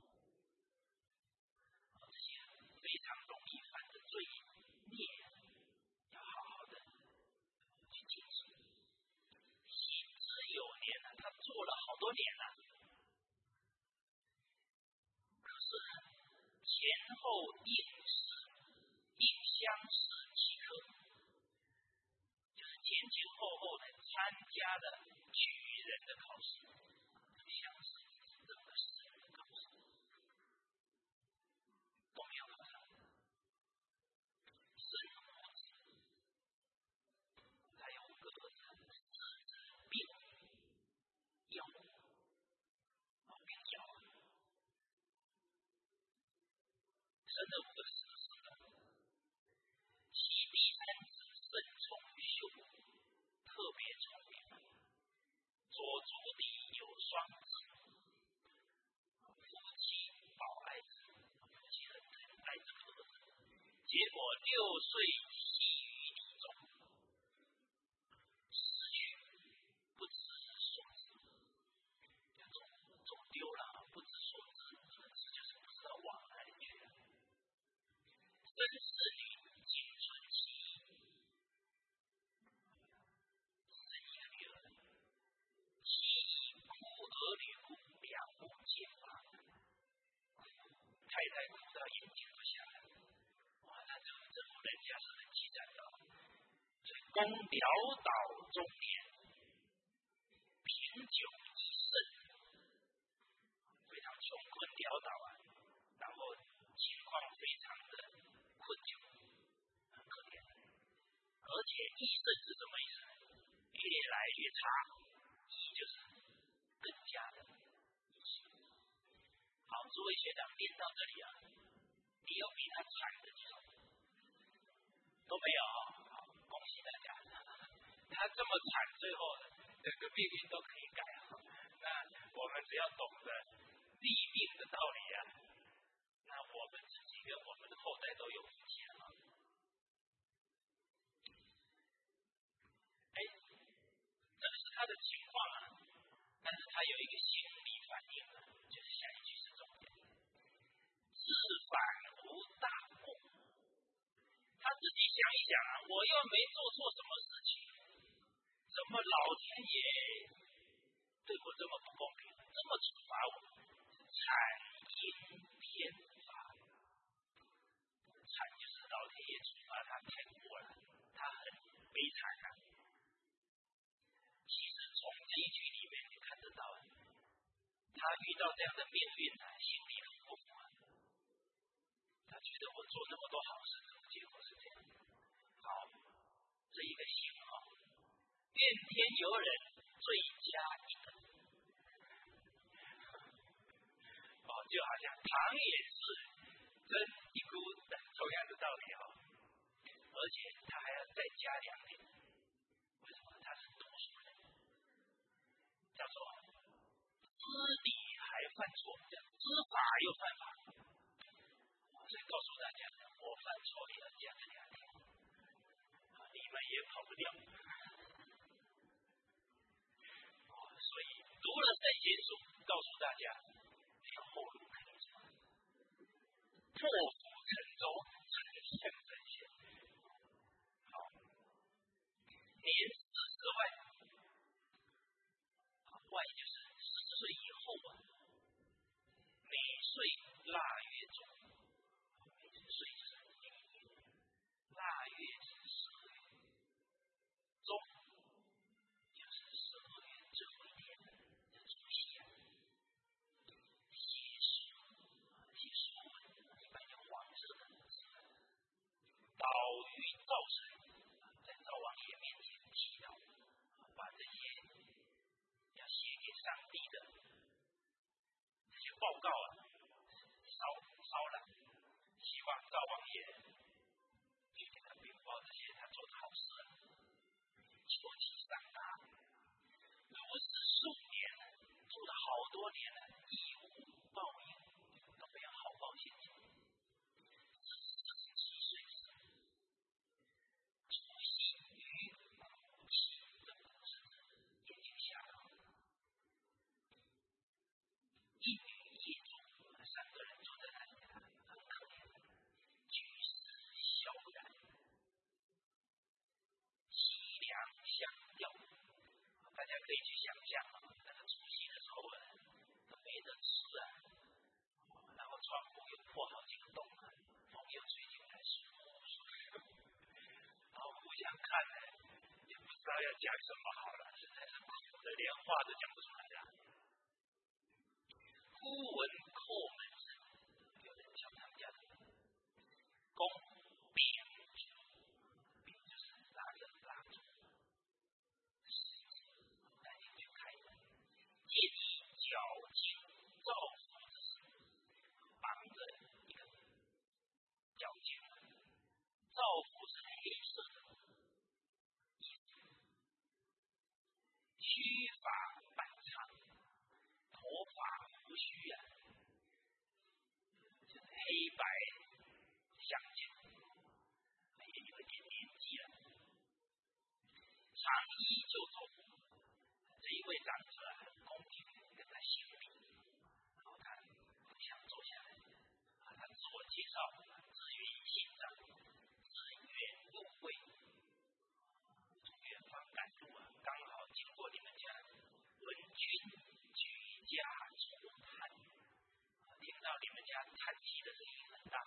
这些非常容易犯的罪孽，要好好的去谨守。行之有年了，他做了好多年了，可是呢，前后应试、应乡试几科，就是前前后后的参加了举人的考试，乡试整个诗人的考试都没有考上。生五子，他有五个儿子，四子病夭，啊病夭啊，生了五个子嗣了。其第三子申冲秀，特别聪明，左足底有双子，夫妻保爱子，夫妻很爱这个儿子。结果六岁系于泥中，失去不知所知，就走走丢了，不知所知，这个字就是不知道往哪里去了。曾氏女景存其生一个女儿，其以哭儿女哭，两目皆发，太太哭到眼睛都下来。哇，那这这户人家是很凄惨的。所以公潦倒中年，贫久益盛，非常穷困潦倒啊，然后情况非常的困窘，很可怜。而且益盛是什么意思？越来越差，益就是更加的益盛。好，诸位学长练到这里啊，你有比他惨的举手？都没有，好，恭喜大家。他这么惨，最后整个命运都可以改好。那我们只要懂得立命的道理啊，那我们自己跟我们的后代都有福气了。哎，这个是他的情况啊，但是他有一个心理反应啊，就是下一句是重点。自反无大过，他自己想一想啊，我又没做错什么事情，怎么老天爷对我这么不公平，这么处罚我？惨因天罚，惨就是老天爷处罚他太过了，他很悲惨啊。其实从这一句里面就看得到，他遇到这样的命运啊，心里很不服啊。他觉得我做那么多好事，怎么结果是这样？好，这一个信号，怨天尤人，罪加一等。哦，就好像糖也是真一菇的同样的道理哈、哦。而且他还要再加两点，为什么？他是读书人，叫做知理还犯错，叫知法又犯法。所以告诉大家，我犯错也要加个两条，你们也跑不掉。所以读了圣贤书，告诉大家有后路可以走，破釜沉舟，才向真仙。好，年四十外，外就是四十岁以后啊，每岁腊月中。岁是第一月，腊月是十二月，中就是十二月最后一天的除夕啊。写书啊，写书文，一般用黄色的字，祷于灶神，在灶王爷面前祈祷，把这些要写给上帝的这些报告啊，烧烧了。希望灶王爷去给他禀报这些他做的好事，求其上达。如是数年， 多年了，义无报应，都没有好报现前。四十七岁时，除夕与苦气的故事眼睛瞎了。一女一主，三个人坐在那里，很可怜，举世萧然，凄凉相吊。大家可以去想象啊，那个除夕的时候啊，都没得吃啊，然后窗户又破好几个洞啊，风又吹进来，舒舒服，然后互相看呢，也不知道要讲什么好了，实在是苦的连话都讲不出来了。忽闻叩门声，有人敲他们家的门，公扁烛，扁就是拿着蜡烛，赶紧去开门，借以矫情造福之事，绑着一个矫情，造福是黑色的衣服，须发半长，头发胡须啊，就是黑白相间，也有一点年纪了。长衣就走，这一位长者啊，很恭敬跟他行礼，然后他不想坐下来，啊，他自我介绍，自云姓张，自远入会，从远方赶路啊，刚好经过你们家，闻君居家出叹，听到你们家叹气的声音很大，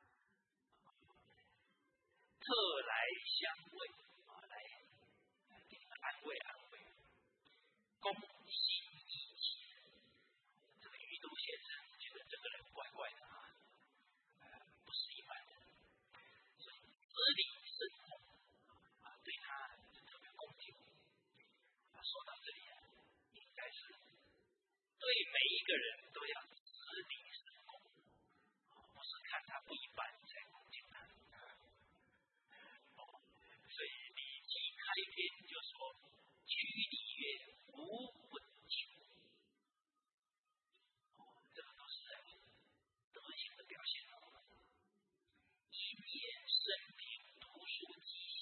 特来相慰，啊，来给你们安慰安慰。恭喜一起，这个余都先生觉得这个人怪怪的啊，不是一般人，所以子礼甚重啊，对他特别恭敬。说到这里啊，应该是对每一个人都要子礼甚恭，不是看他不一般才恭敬他。所以《礼记》开篇就说：“居礼曰，无不敬。”这个都是德行的表现。一念生平读书记性，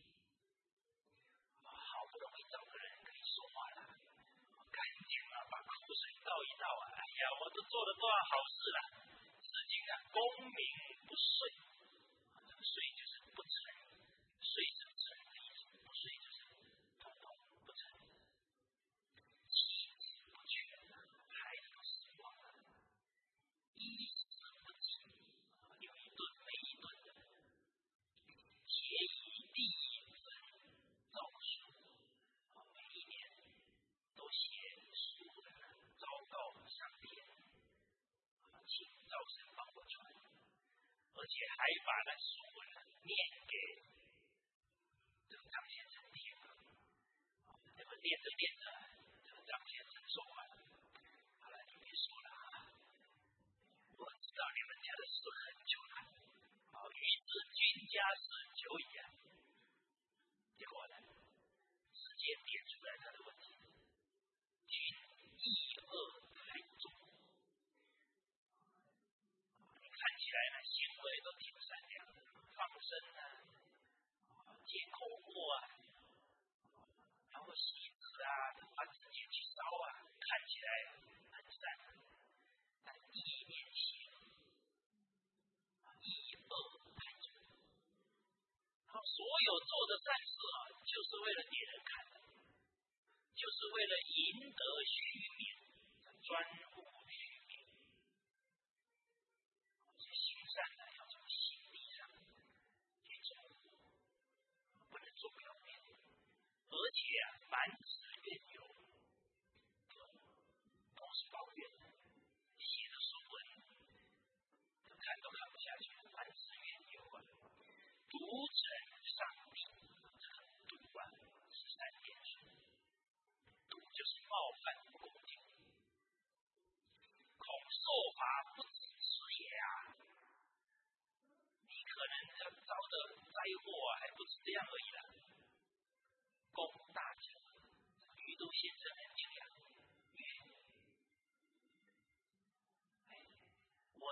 好不容易找个人可以说话了，赶紧啊把口水倒一倒啊！哎呀，我都做了多少好事了！至今啊，功名不遂，这个遂就是不成，遂是不成的意思，不遂就是统统不成，妻子不全啊，孩子都死光了，衣食不济，有一顿没一顿的，且以利益造书，每一年都写书的昭告上天，请赵神帮我传，而且还把那书文念给这个张先生听。这个念着念着，这个张先生说话了：“好了，你别说了啊，我知道你们家的事很久了，好，于是君家事久矣啊。”结果呢，直接点出来他的问题：君义恶太重，你看起来呢行为都挺善良的，放生啊，结口沫啊，然后洗纸啊，把纸钱去烧啊，看起来很善良，但意念邪恶，义恶太重。然后所有做的善事啊，就是为了给人看的，就是为了赢得虚名，专护虚名。行善呢，要从心理上去做，不能做表面。而且啊，凡此怨尤，都是抱怨，写的书文，看都看不下去，凡此怨尤啊，独成上帝，这个独啊是三点水，独就是冒犯不恭敬，恐受罚不止此也啊！你可能要遭的灾祸啊，还不止这样而已啦。公大者，余都先生很惊讶，曰：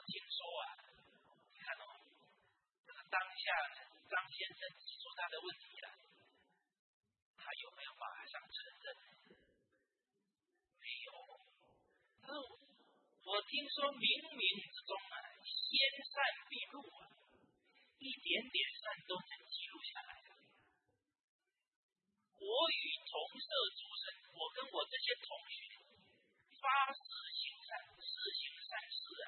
听说啊，你看哦，这个当下张先生提出他的问题了，他有没有马上承认？没有。可是我听说冥冥之中啊，先善必入啊，一点点善都能记录下来。我与同舍诸神，我跟我这些同学发誓行善，誓行善事啊，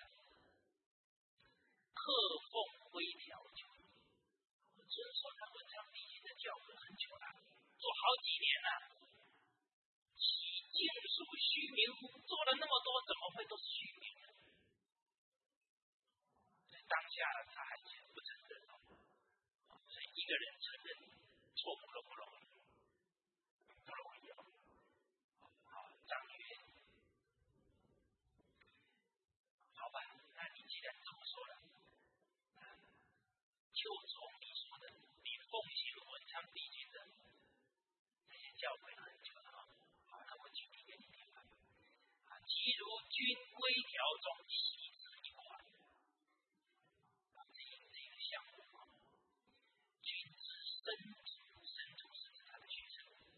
克奉规条就，遵守他文昌帝君的教诲很久了，做好几年了。其尽属虚名乎？做了那么多，怎么会都是虚名呢？当下他还是不承认，所以一个人承认错误了不容易，不容易哦。好，张宇，好吧，那你既然这么说了，就从你说的，你奉行文昌帝君的这些教诲很久了啊。好，那我举例给你听吧。即如军规条中其之一款，这一这个项目啊，君之生徒，生徒是指他的学生，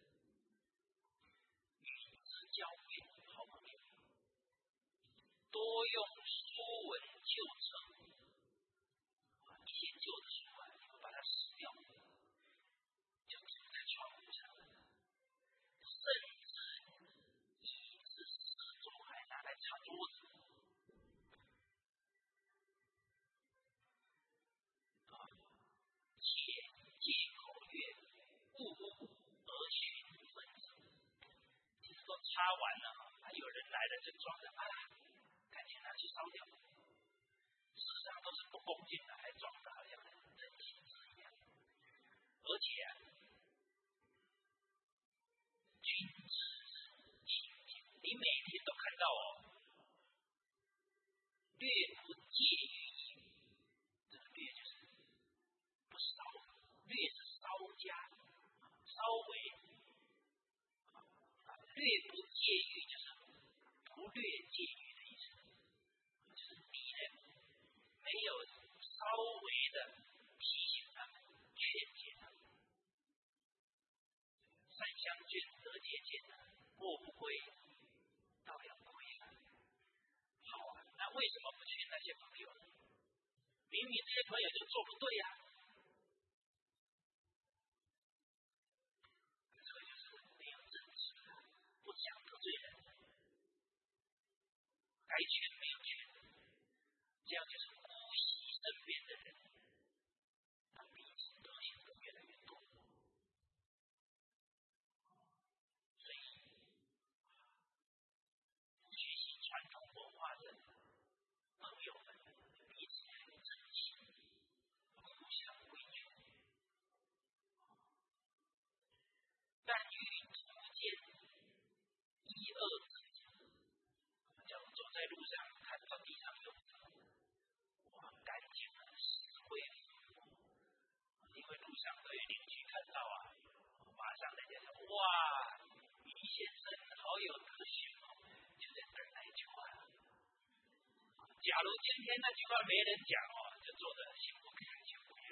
与之交运好朋友，多用书文旧册，一些旧的书啊，你会把它撕掉，就涂在窗户上，甚至以至四周还拿来擦桌子。且借口月勿污而寻分子，听说擦完了，还有人来了就装着啊，赶紧拿去烧掉。事实上都是不恭敬的，还装的好像很真心实一样。而且啊，君子清净，你每天都看到哦，略不介于义，这个略就是不稍，略是稍加，稍微，略不介于就是不略介于的意思，就是你呢没有稍微的提醒他们、劝解他们。善相劝，得节俭，莫不归，倒要归了。好啊，那为什么不劝那些朋友呢？明明这些朋友就做不对呀、啊。这个就是没有正直，不想得罪人，该劝没有劝，这样就是姑息身边的人，他彼此德行都越来越多。所以，学习传统文化的朋友们，彼此要珍惜，互相规劝。但欲图见一恶之己，假如走在路上看到地上有哇干净的石灰，因为路上都有邻居看到啊，马上人家说哇，于先生好有德行哦，就在这儿那一句话。假如今天那句话没人讲哦，就做得心不开心不悦。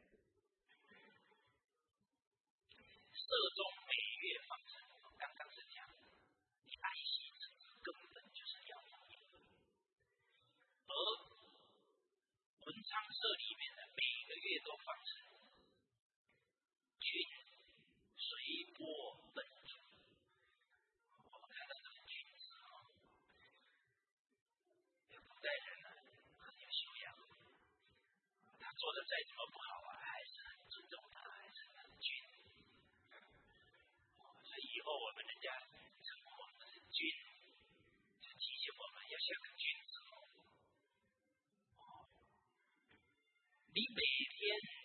社中每月放生，刚刚是讲，你爱惜自己根本就是要有益。而文昌社里面的每个月都放生，君随波奔主。我们看到这个君子啊，古代人呢很有修养，他做的再怎么不好啊，还是很尊重他，还是很君。所以以后我们人家称呼我们是君，就提醒我们要像个君子哦。你每天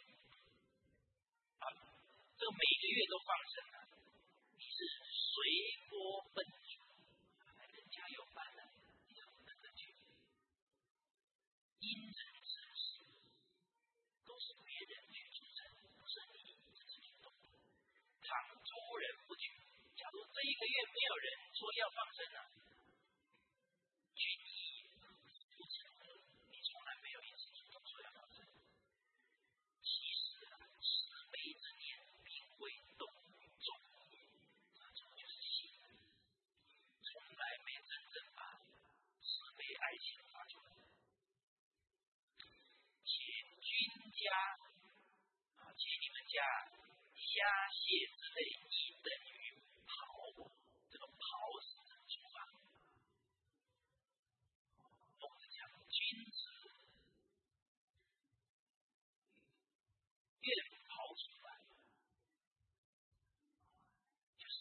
啊，这个每个月都放生啊，你是随波奔主，人家有办了，你怎么跟着去？因人之事，都是别人去组成，不是你自己去动。倘诸人不去，假如这一个月没有人说要放生啊，君亦不成，你说家啊，借你们家虾蟹之类，亦等于刨。这个刨是厨房。孟子讲，君子愿刨除啊，就是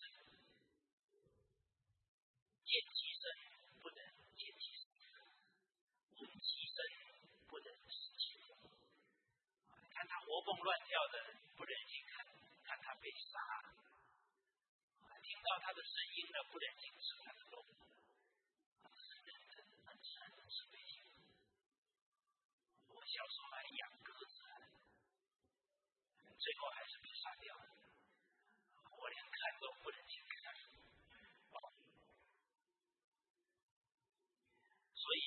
见其身不能见其死，闻其声不能视其风。看他活蹦乱跳的，不忍心看看他被杀；听到他的声音呢，不忍心吃他的肉。这是人的很自然的慈悲心。我小时候还养鸽子，最后还是被杀掉了。我连看都不忍心看。所以，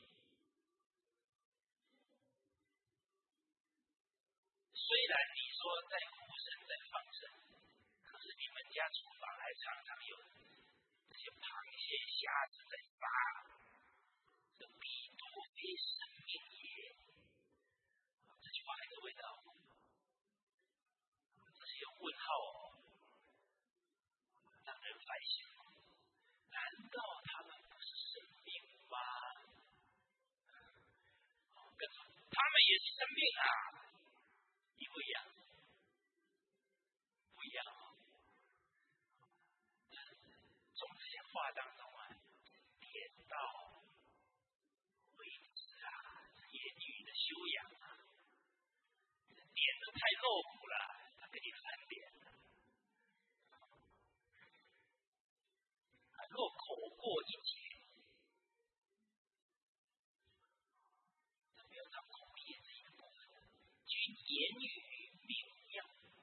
虽然你说在护生在放生，可是你们家厨房还常常有这些螃蟹、虾子在杀，这彼多非生命也。这句话还是味道，这是有问号哦，让人反省。难道他们不是生命吗？他们也是生命啊，一不一样？不一样啊！从这些话当中啊，点到为止啊，言语的修养啊，点的太露骨了，他给你翻脸了。若口过一节，这没有到口业这一部分，均言语妙妙。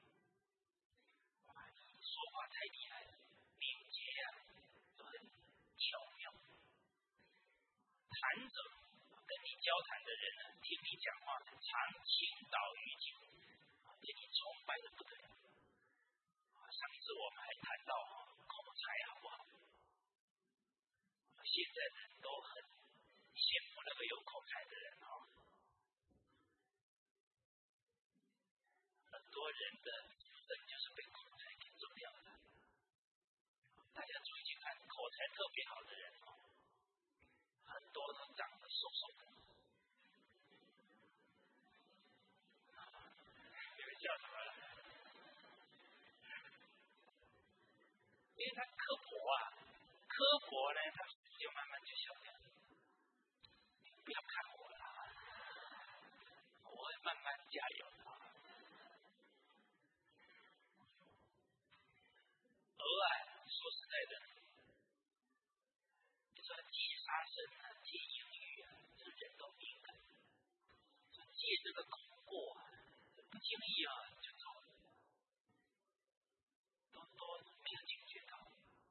说话太厉害了，敏捷啊，都很巧妙。谈者跟你交谈的人呢，听你讲话常倾倒于境，对你崇拜的不得了。上一次我们还谈到口才好不好？现在人都很羡慕那个有口才的人哦。很多人的人就是被口才给做掉了。大家注意去看，口才特别好的人哦，很多都长得瘦瘦的。你们叫什么？因为他刻薄啊，刻薄呢，他就慢慢就消掉。你不要看我了，我会慢慢加油的。额外说实在的，你说借杀生啊，借淫欲啊，这人都敏感。借这个口过啊，不经意啊就走了，都都没有警觉到。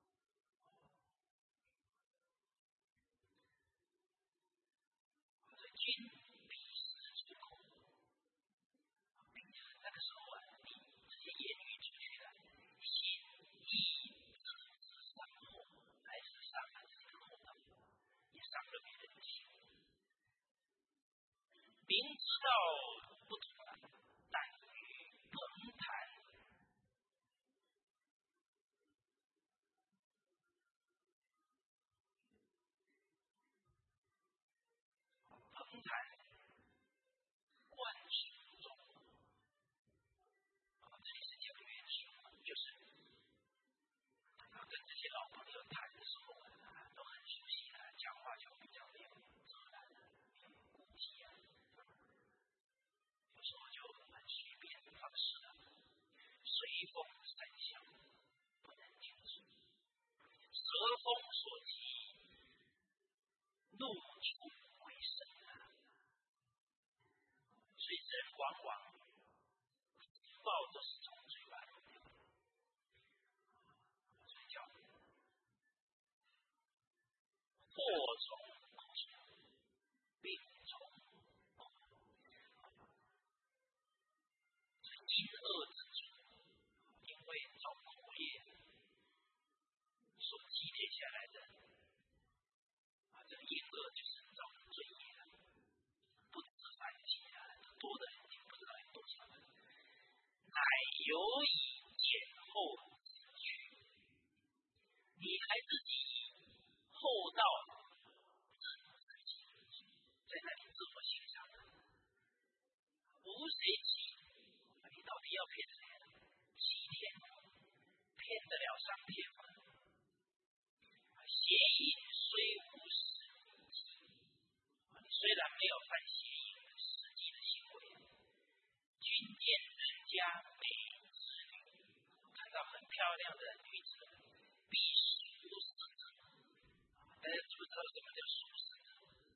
所以君必失之口，那个时候啊，你这些言语出去了，心意自自伤后，还是伤了自己的后脑，也伤了别人的心。明知道不妥，但与朋谈。朋谈灌输中，啊，这里是讲原书，就是啊，跟这些老朋友谈的时候啊，都很熟悉的，讲话就比较没有自然的，没有顾忌啊，有时候就很随便放肆的，随风散翔，不能停止，择风所及，怒出为生啊。所以人往往报都是从嘴巴里面，所以叫祸从口出，病从口入。因恶之主，因为造口业所积累下来的啊，这个因恶就是造的罪业，不自反己啊，多的人听不知道谁欺？你到底要骗谁啊？欺天骗得了上天吗？邪淫虽无实际，你虽然没有犯邪淫实际的行为，君见人家美之女，看到很漂亮的女子，必熟视之。大家知不知道什么叫熟视之？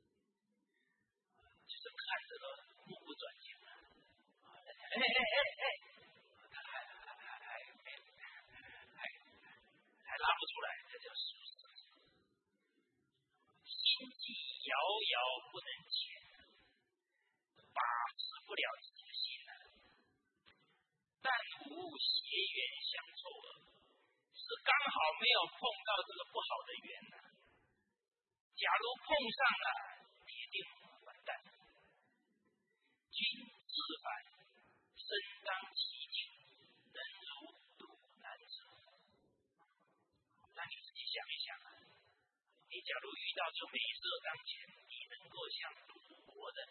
就是看着都目不转睛了。哎哎哎哎，他还还还还没还还拉不出来，这叫熟视之。心计遥遥不能前，把持不了自己的心呢。但无邪缘相凑合，是刚好没有碰到这个不好的缘呢。假如碰上了，铁定完蛋。君自反，身当其境，人如堵难者。那你自己想一想啊，你假如遇到这美色当前，你能够像鲁国的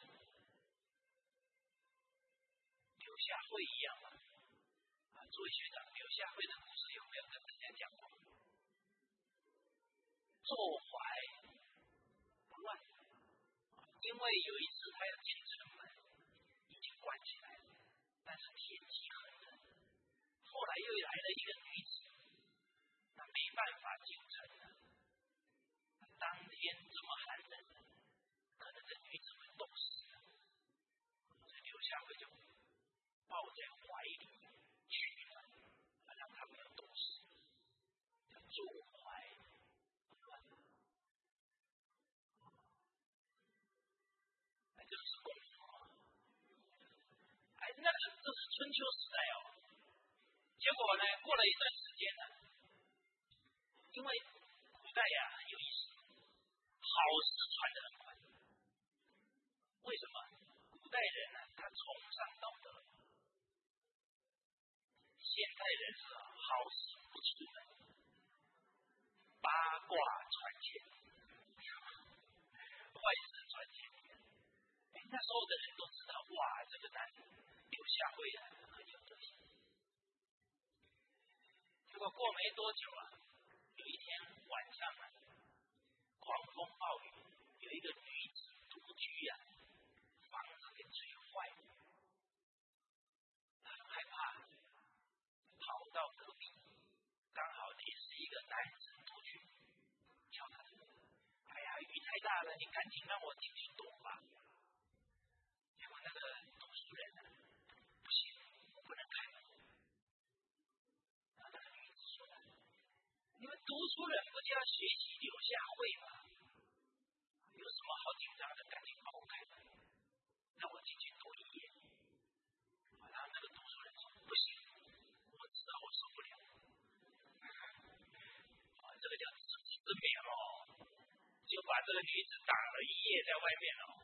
柳下惠一样吗？啊，诸位学长，柳下惠的故事有没有跟大家讲过？坐怀不乱，因为有一次他要进城门，已经关起来了，但是天气很冷，后来又来了一个女子，那没办法进城了。当天这么寒冷，可能这女子会冻死了，所以柳下惠就抱在怀里取暖，让她没有冻死，叫坐怀不乱。哎，这是功夫啊！哎，那个这是春秋时代哦。结果呢，过了一段时间呢，因为古代呀很有意思，好事传得很快。为什么？古代人呢，他崇尚道德，现代人是好事不出门，八卦传千，坏事传千。哎，那时候的人都知道，哇，这个男柳下惠啊很有德行。结果过没多久啊，有一天晚上啊，狂风暴雨，有一个女子独居啊，房子给吹坏了，她很害怕，跑到隔壁，刚好也是一个男子独居，敲他的门，哎呀，雨太大了，你赶紧让我进去躲吧。结果那个读书人呢，不行，不能开门。然后那个女子说呢，你们读书人不就要学习柳下惠吗？有什么好紧张的？赶紧帮我开门，让我进去躲一夜。然后那个读书人说不行，我知道我受不了。啊，这个叫自知之明哦，就把这个女子挡了一夜在外面哦。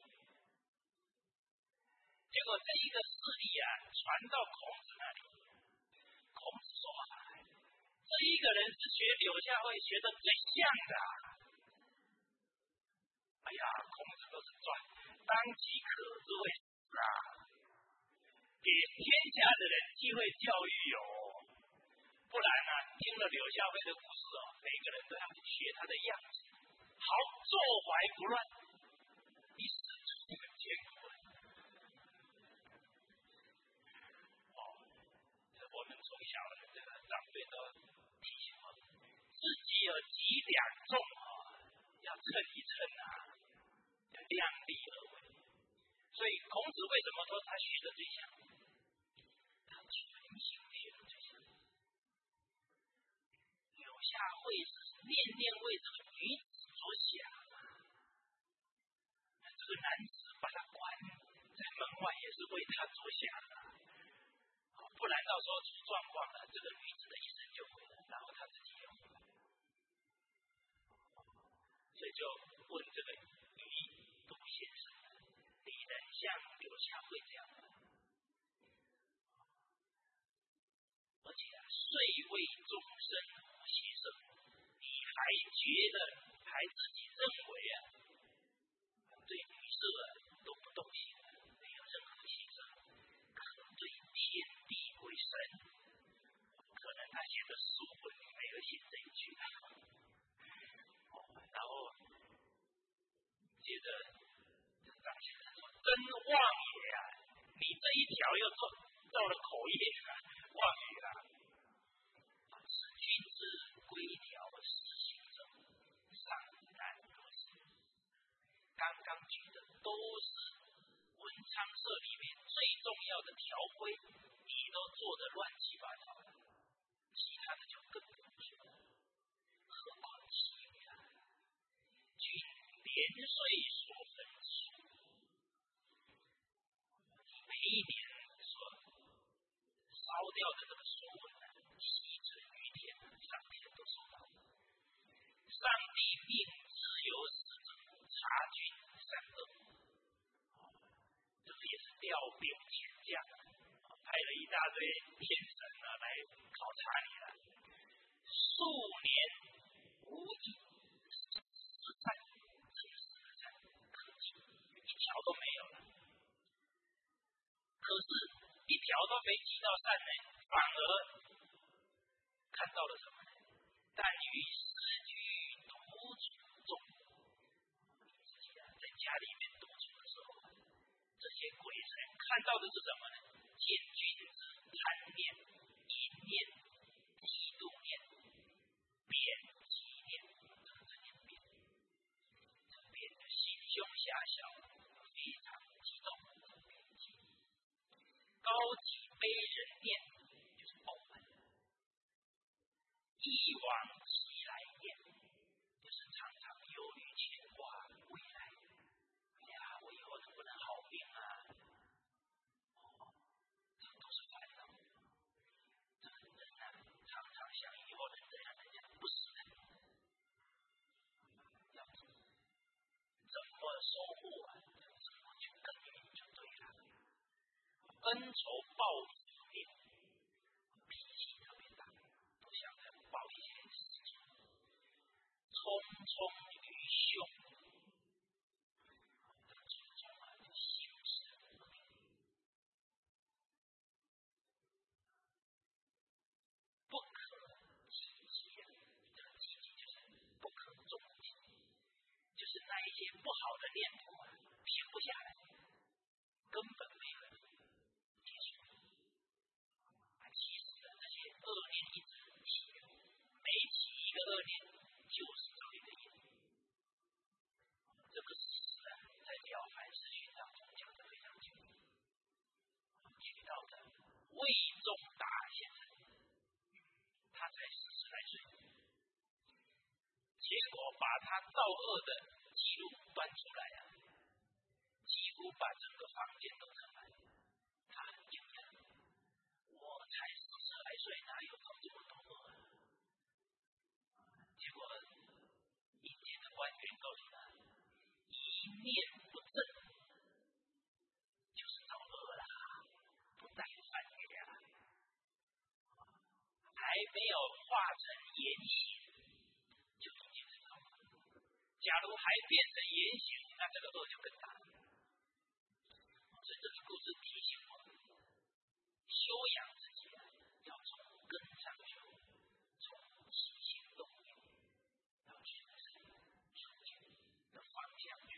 结果这一个事例啊，传到孔子那里，孔子说啊，这一个人是学柳下惠学的最像的。哎呀，孔子都是赚，当即可知为师啊，给天下的人机会教育有，不然啊，听了柳下惠的故事哦，每个人都要学他的样子，好坐怀不乱，一时出这个结果。哦，这我们从小这个长辈都提醒我们，自己有几两重啊，要称一称啊，要量力而为。所以孔子为什么说他学的最像？他纯性学的最像。柳下惠是念念为这个女子着想啊，这个男子把他关在门外也是为他着想啊，不然到时候出状况了，这个女子的一生就毁了，然后他自己也毁了。所以就问这个于杜先生，你能像柳下惠这样吗？而且啊，岁未终身无邪色，你还觉得还自己认为啊，对女色啊都不动心，没有任何邪色， 一条又造造了口业啊，妄语啊。此君之规条施行者，尚难得知。刚刚举的都是文昌社里面最重要的条规，你都做得乱七八糟的，其他的就更不用说了。何况其余啊，均年岁所分之数，你每一年所烧掉的这个书文呢，其之于天，上天都收到。上帝命自由使者察君善恶，这个也是调兵遣将，派了一大堆天神啊来考察你了。数年无一实战，真实的战可记，一条都没有了。可是，一条都没记到善呢，反而看到了什么呢？但于世居独处中，你自己啊，在家里面独处的时候，这些鬼神看到的是什么呢？见君之贪念、淫念、嫉妒念、贬极念，这个念变，这变就心胸狭小，非常激动，高级悲人念就是傲慢，一往昔来念就是常常忧虑牵挂未来。哎呀，我以后能不能好命啊？哦，这都是烦恼。这个人啊，常常想以后能怎样怎样，不是的。要怎么收获啊？怎么去耕耘就对了。恩仇报复念，脾气特别大，都想着报一些事情，匆匆于胸，这个匆匆啊，就心神不定。不可积极啊，这个积极就是不可终极，就是那一些不好的念头啊，停不下来，根本没有结束。其实啊，这些恶念一直起，每起一个恶念，就是造一个因。这个事实啊，在《了凡四训》当中讲得非常清楚。提到的魏仲达先生，他才四十来岁，结果把他造恶的记录端出来啊，几乎把整个房间都撑满。他很惊讶，我才四十来岁，哪有搞这么多恶啊？结果阴间的官员告诉他，一念不正就是造恶啦，不带犯戒啊，还没有化成言行，就已经是造恶。假如还变成言行，那这个恶就更大了。所以这个故事提醒我们，修养自己啊，要从根上修，从起心动念，要去出境的方向去。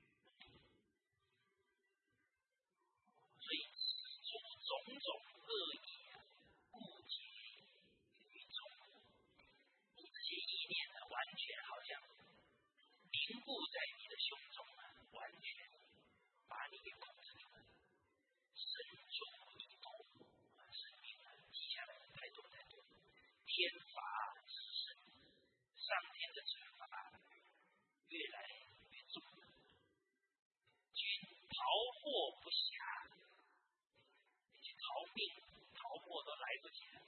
所以此出种种恶意啊，故结于中。你这些意念呢，完全好像凝固在你的胸中啊，完全把你给控制住了。身中一头，生命啊，记下来的太多太多。天罚之深，上天的惩罚越来越重。君逃祸不暇，你去逃命、逃祸都来不及了。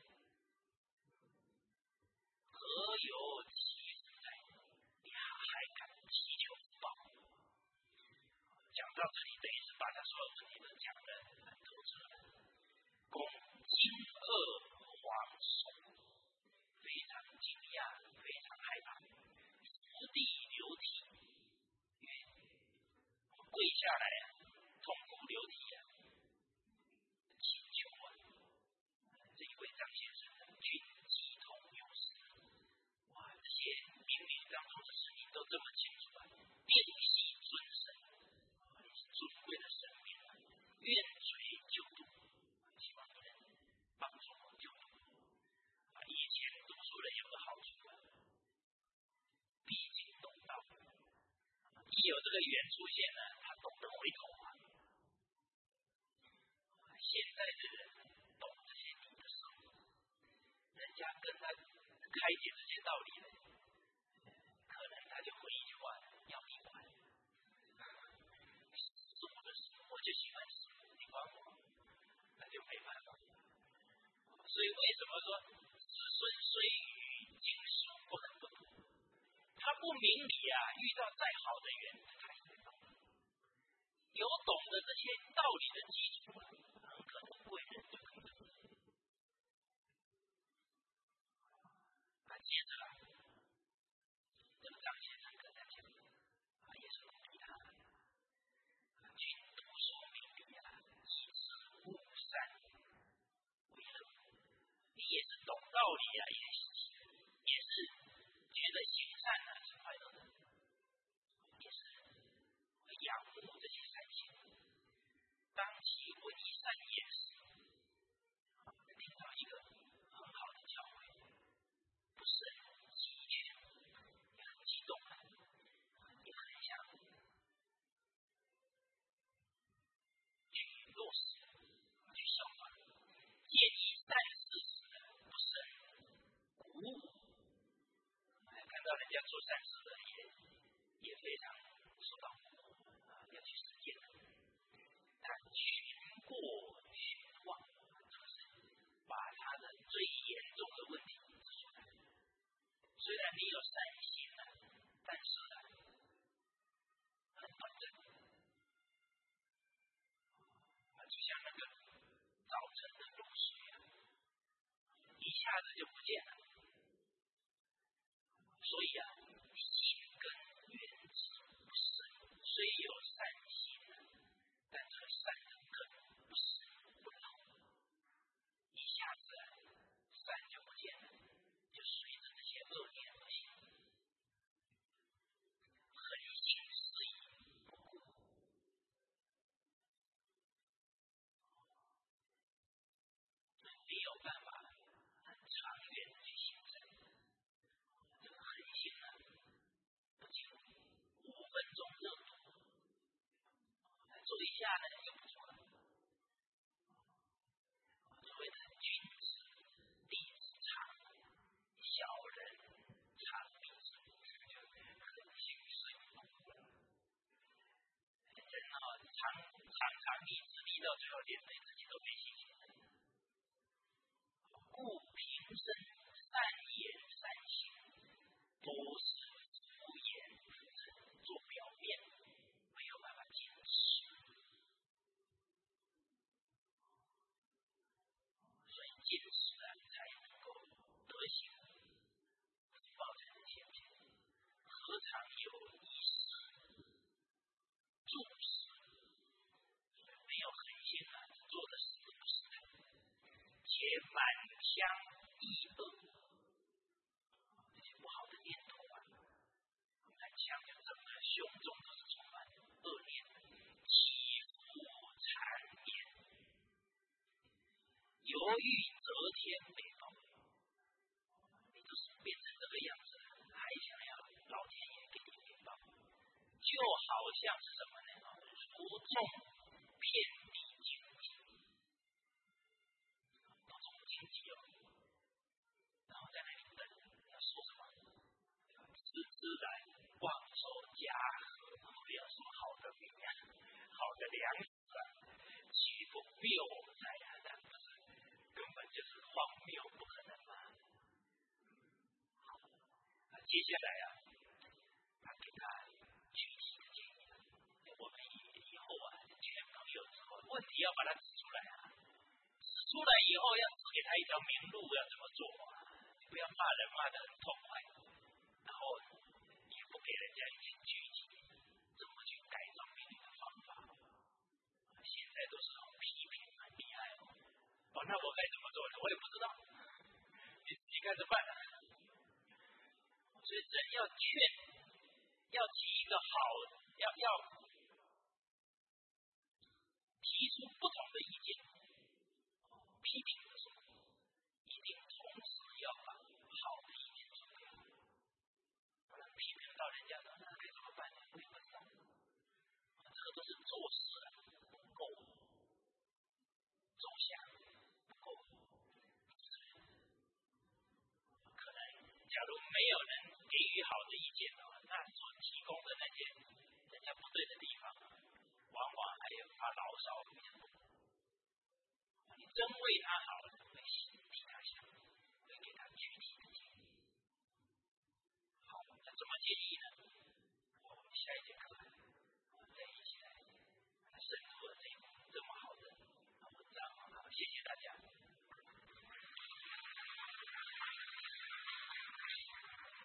何有其事在？你还敢祈求福报？讲到这里，等于是把他所有问题都讲得很透彻了。公惊愕惶悚，非常惊讶，非常害怕，伏地流涕，跪下来啊，痛哭流涕啊，请求啊，这一位张先生君鸡同有时，哇，这些冥冥当中的事你都这么清楚啊，定系尊神，你是尊贵的神明啊，愿垂救度。 的人懂这些理的时候，人家跟他开解这些道理了，可能他就回一句话：要你管。是我的事，我就喜欢吃，你管我，那就没办法。所以为什么说子孙虽愚，经书不可不读？他不明理啊，遇到再好的缘，他也会懂。有懂得这些道理的基础啊，很可能贵人就可以懂。那接着啊，这个张先生跟他讲啊，也是鼓励他，君读书明理啊，以知物善为乐。你也是懂道理啊，也是也是觉得行善呢是快乐的，也是会仰慕这些善行。当其闻一善言时，听到一个很好的教诲，不胜激劝，也很激动，也很想去落实，去效仿。见一善事时，不胜鼓舞。看到人家做善事的，也也非常受到鼓舞啊，要去实践。他群过寻望，就是把他的最严重的问题指出来。虽然你有善心呢，但是呢，很短暂。啊，就像那个早晨的露水啊，一下子就不见了。所以啊，心根源自不深，虽有善心呢，但这个善的根不深不牢，一下子啊，善就不见了，就随着这些恶念不行，恒心失意不顾，没有办法很长远的去行善。这个恒心呢，不仅五分钟热度，做一下呢就不错了。所谓的君子弟子长，小人长弟子，恒心失意不顾。人啊，常常常立志立到最后，连对自己都没信心。故平生善言善行，多是敷衍做表面，没有办法坚持。所以坚持啊，才能够得行，福报才能显现。何尝有一事助事？没有恒心啊，做的事都不是的，且满腔意恶，这些不好的念头啊，满腔就整个胸中都是充满恶念，起伏缠绵，犹豫则天为报。你都是变成这个样子，还想要老天爷给你回报，就好像是什么呢？如种遍地荆棘，都种荆棘哦，然后在那里等，要说什么？自自然望收家和，不要说好的米啊，好的粮食啊，岂不谬哉啊？那不是根本就是荒谬，不可能嘛！接下来啊，他给他具体的建议了。我们以以后啊，劝朋友之后，问题要把它指出来啊，指出来以后要指给他一条明路，要怎么做啊？不要骂人骂得很痛快，然后也不给人家一些具体怎么去改造命运的方法。现在都是批评很厉害哦，哦，那我该怎么做呢？我也不知道，你自己看着办啊。所以人要劝，要提一个好，要要提出不同的意见，批评的时候，一定同时要把好的意见说掉，不然批评到人家的，那该怎么办呢？我也不知道。这个都是做事啊，不够周详啊， 真为他好，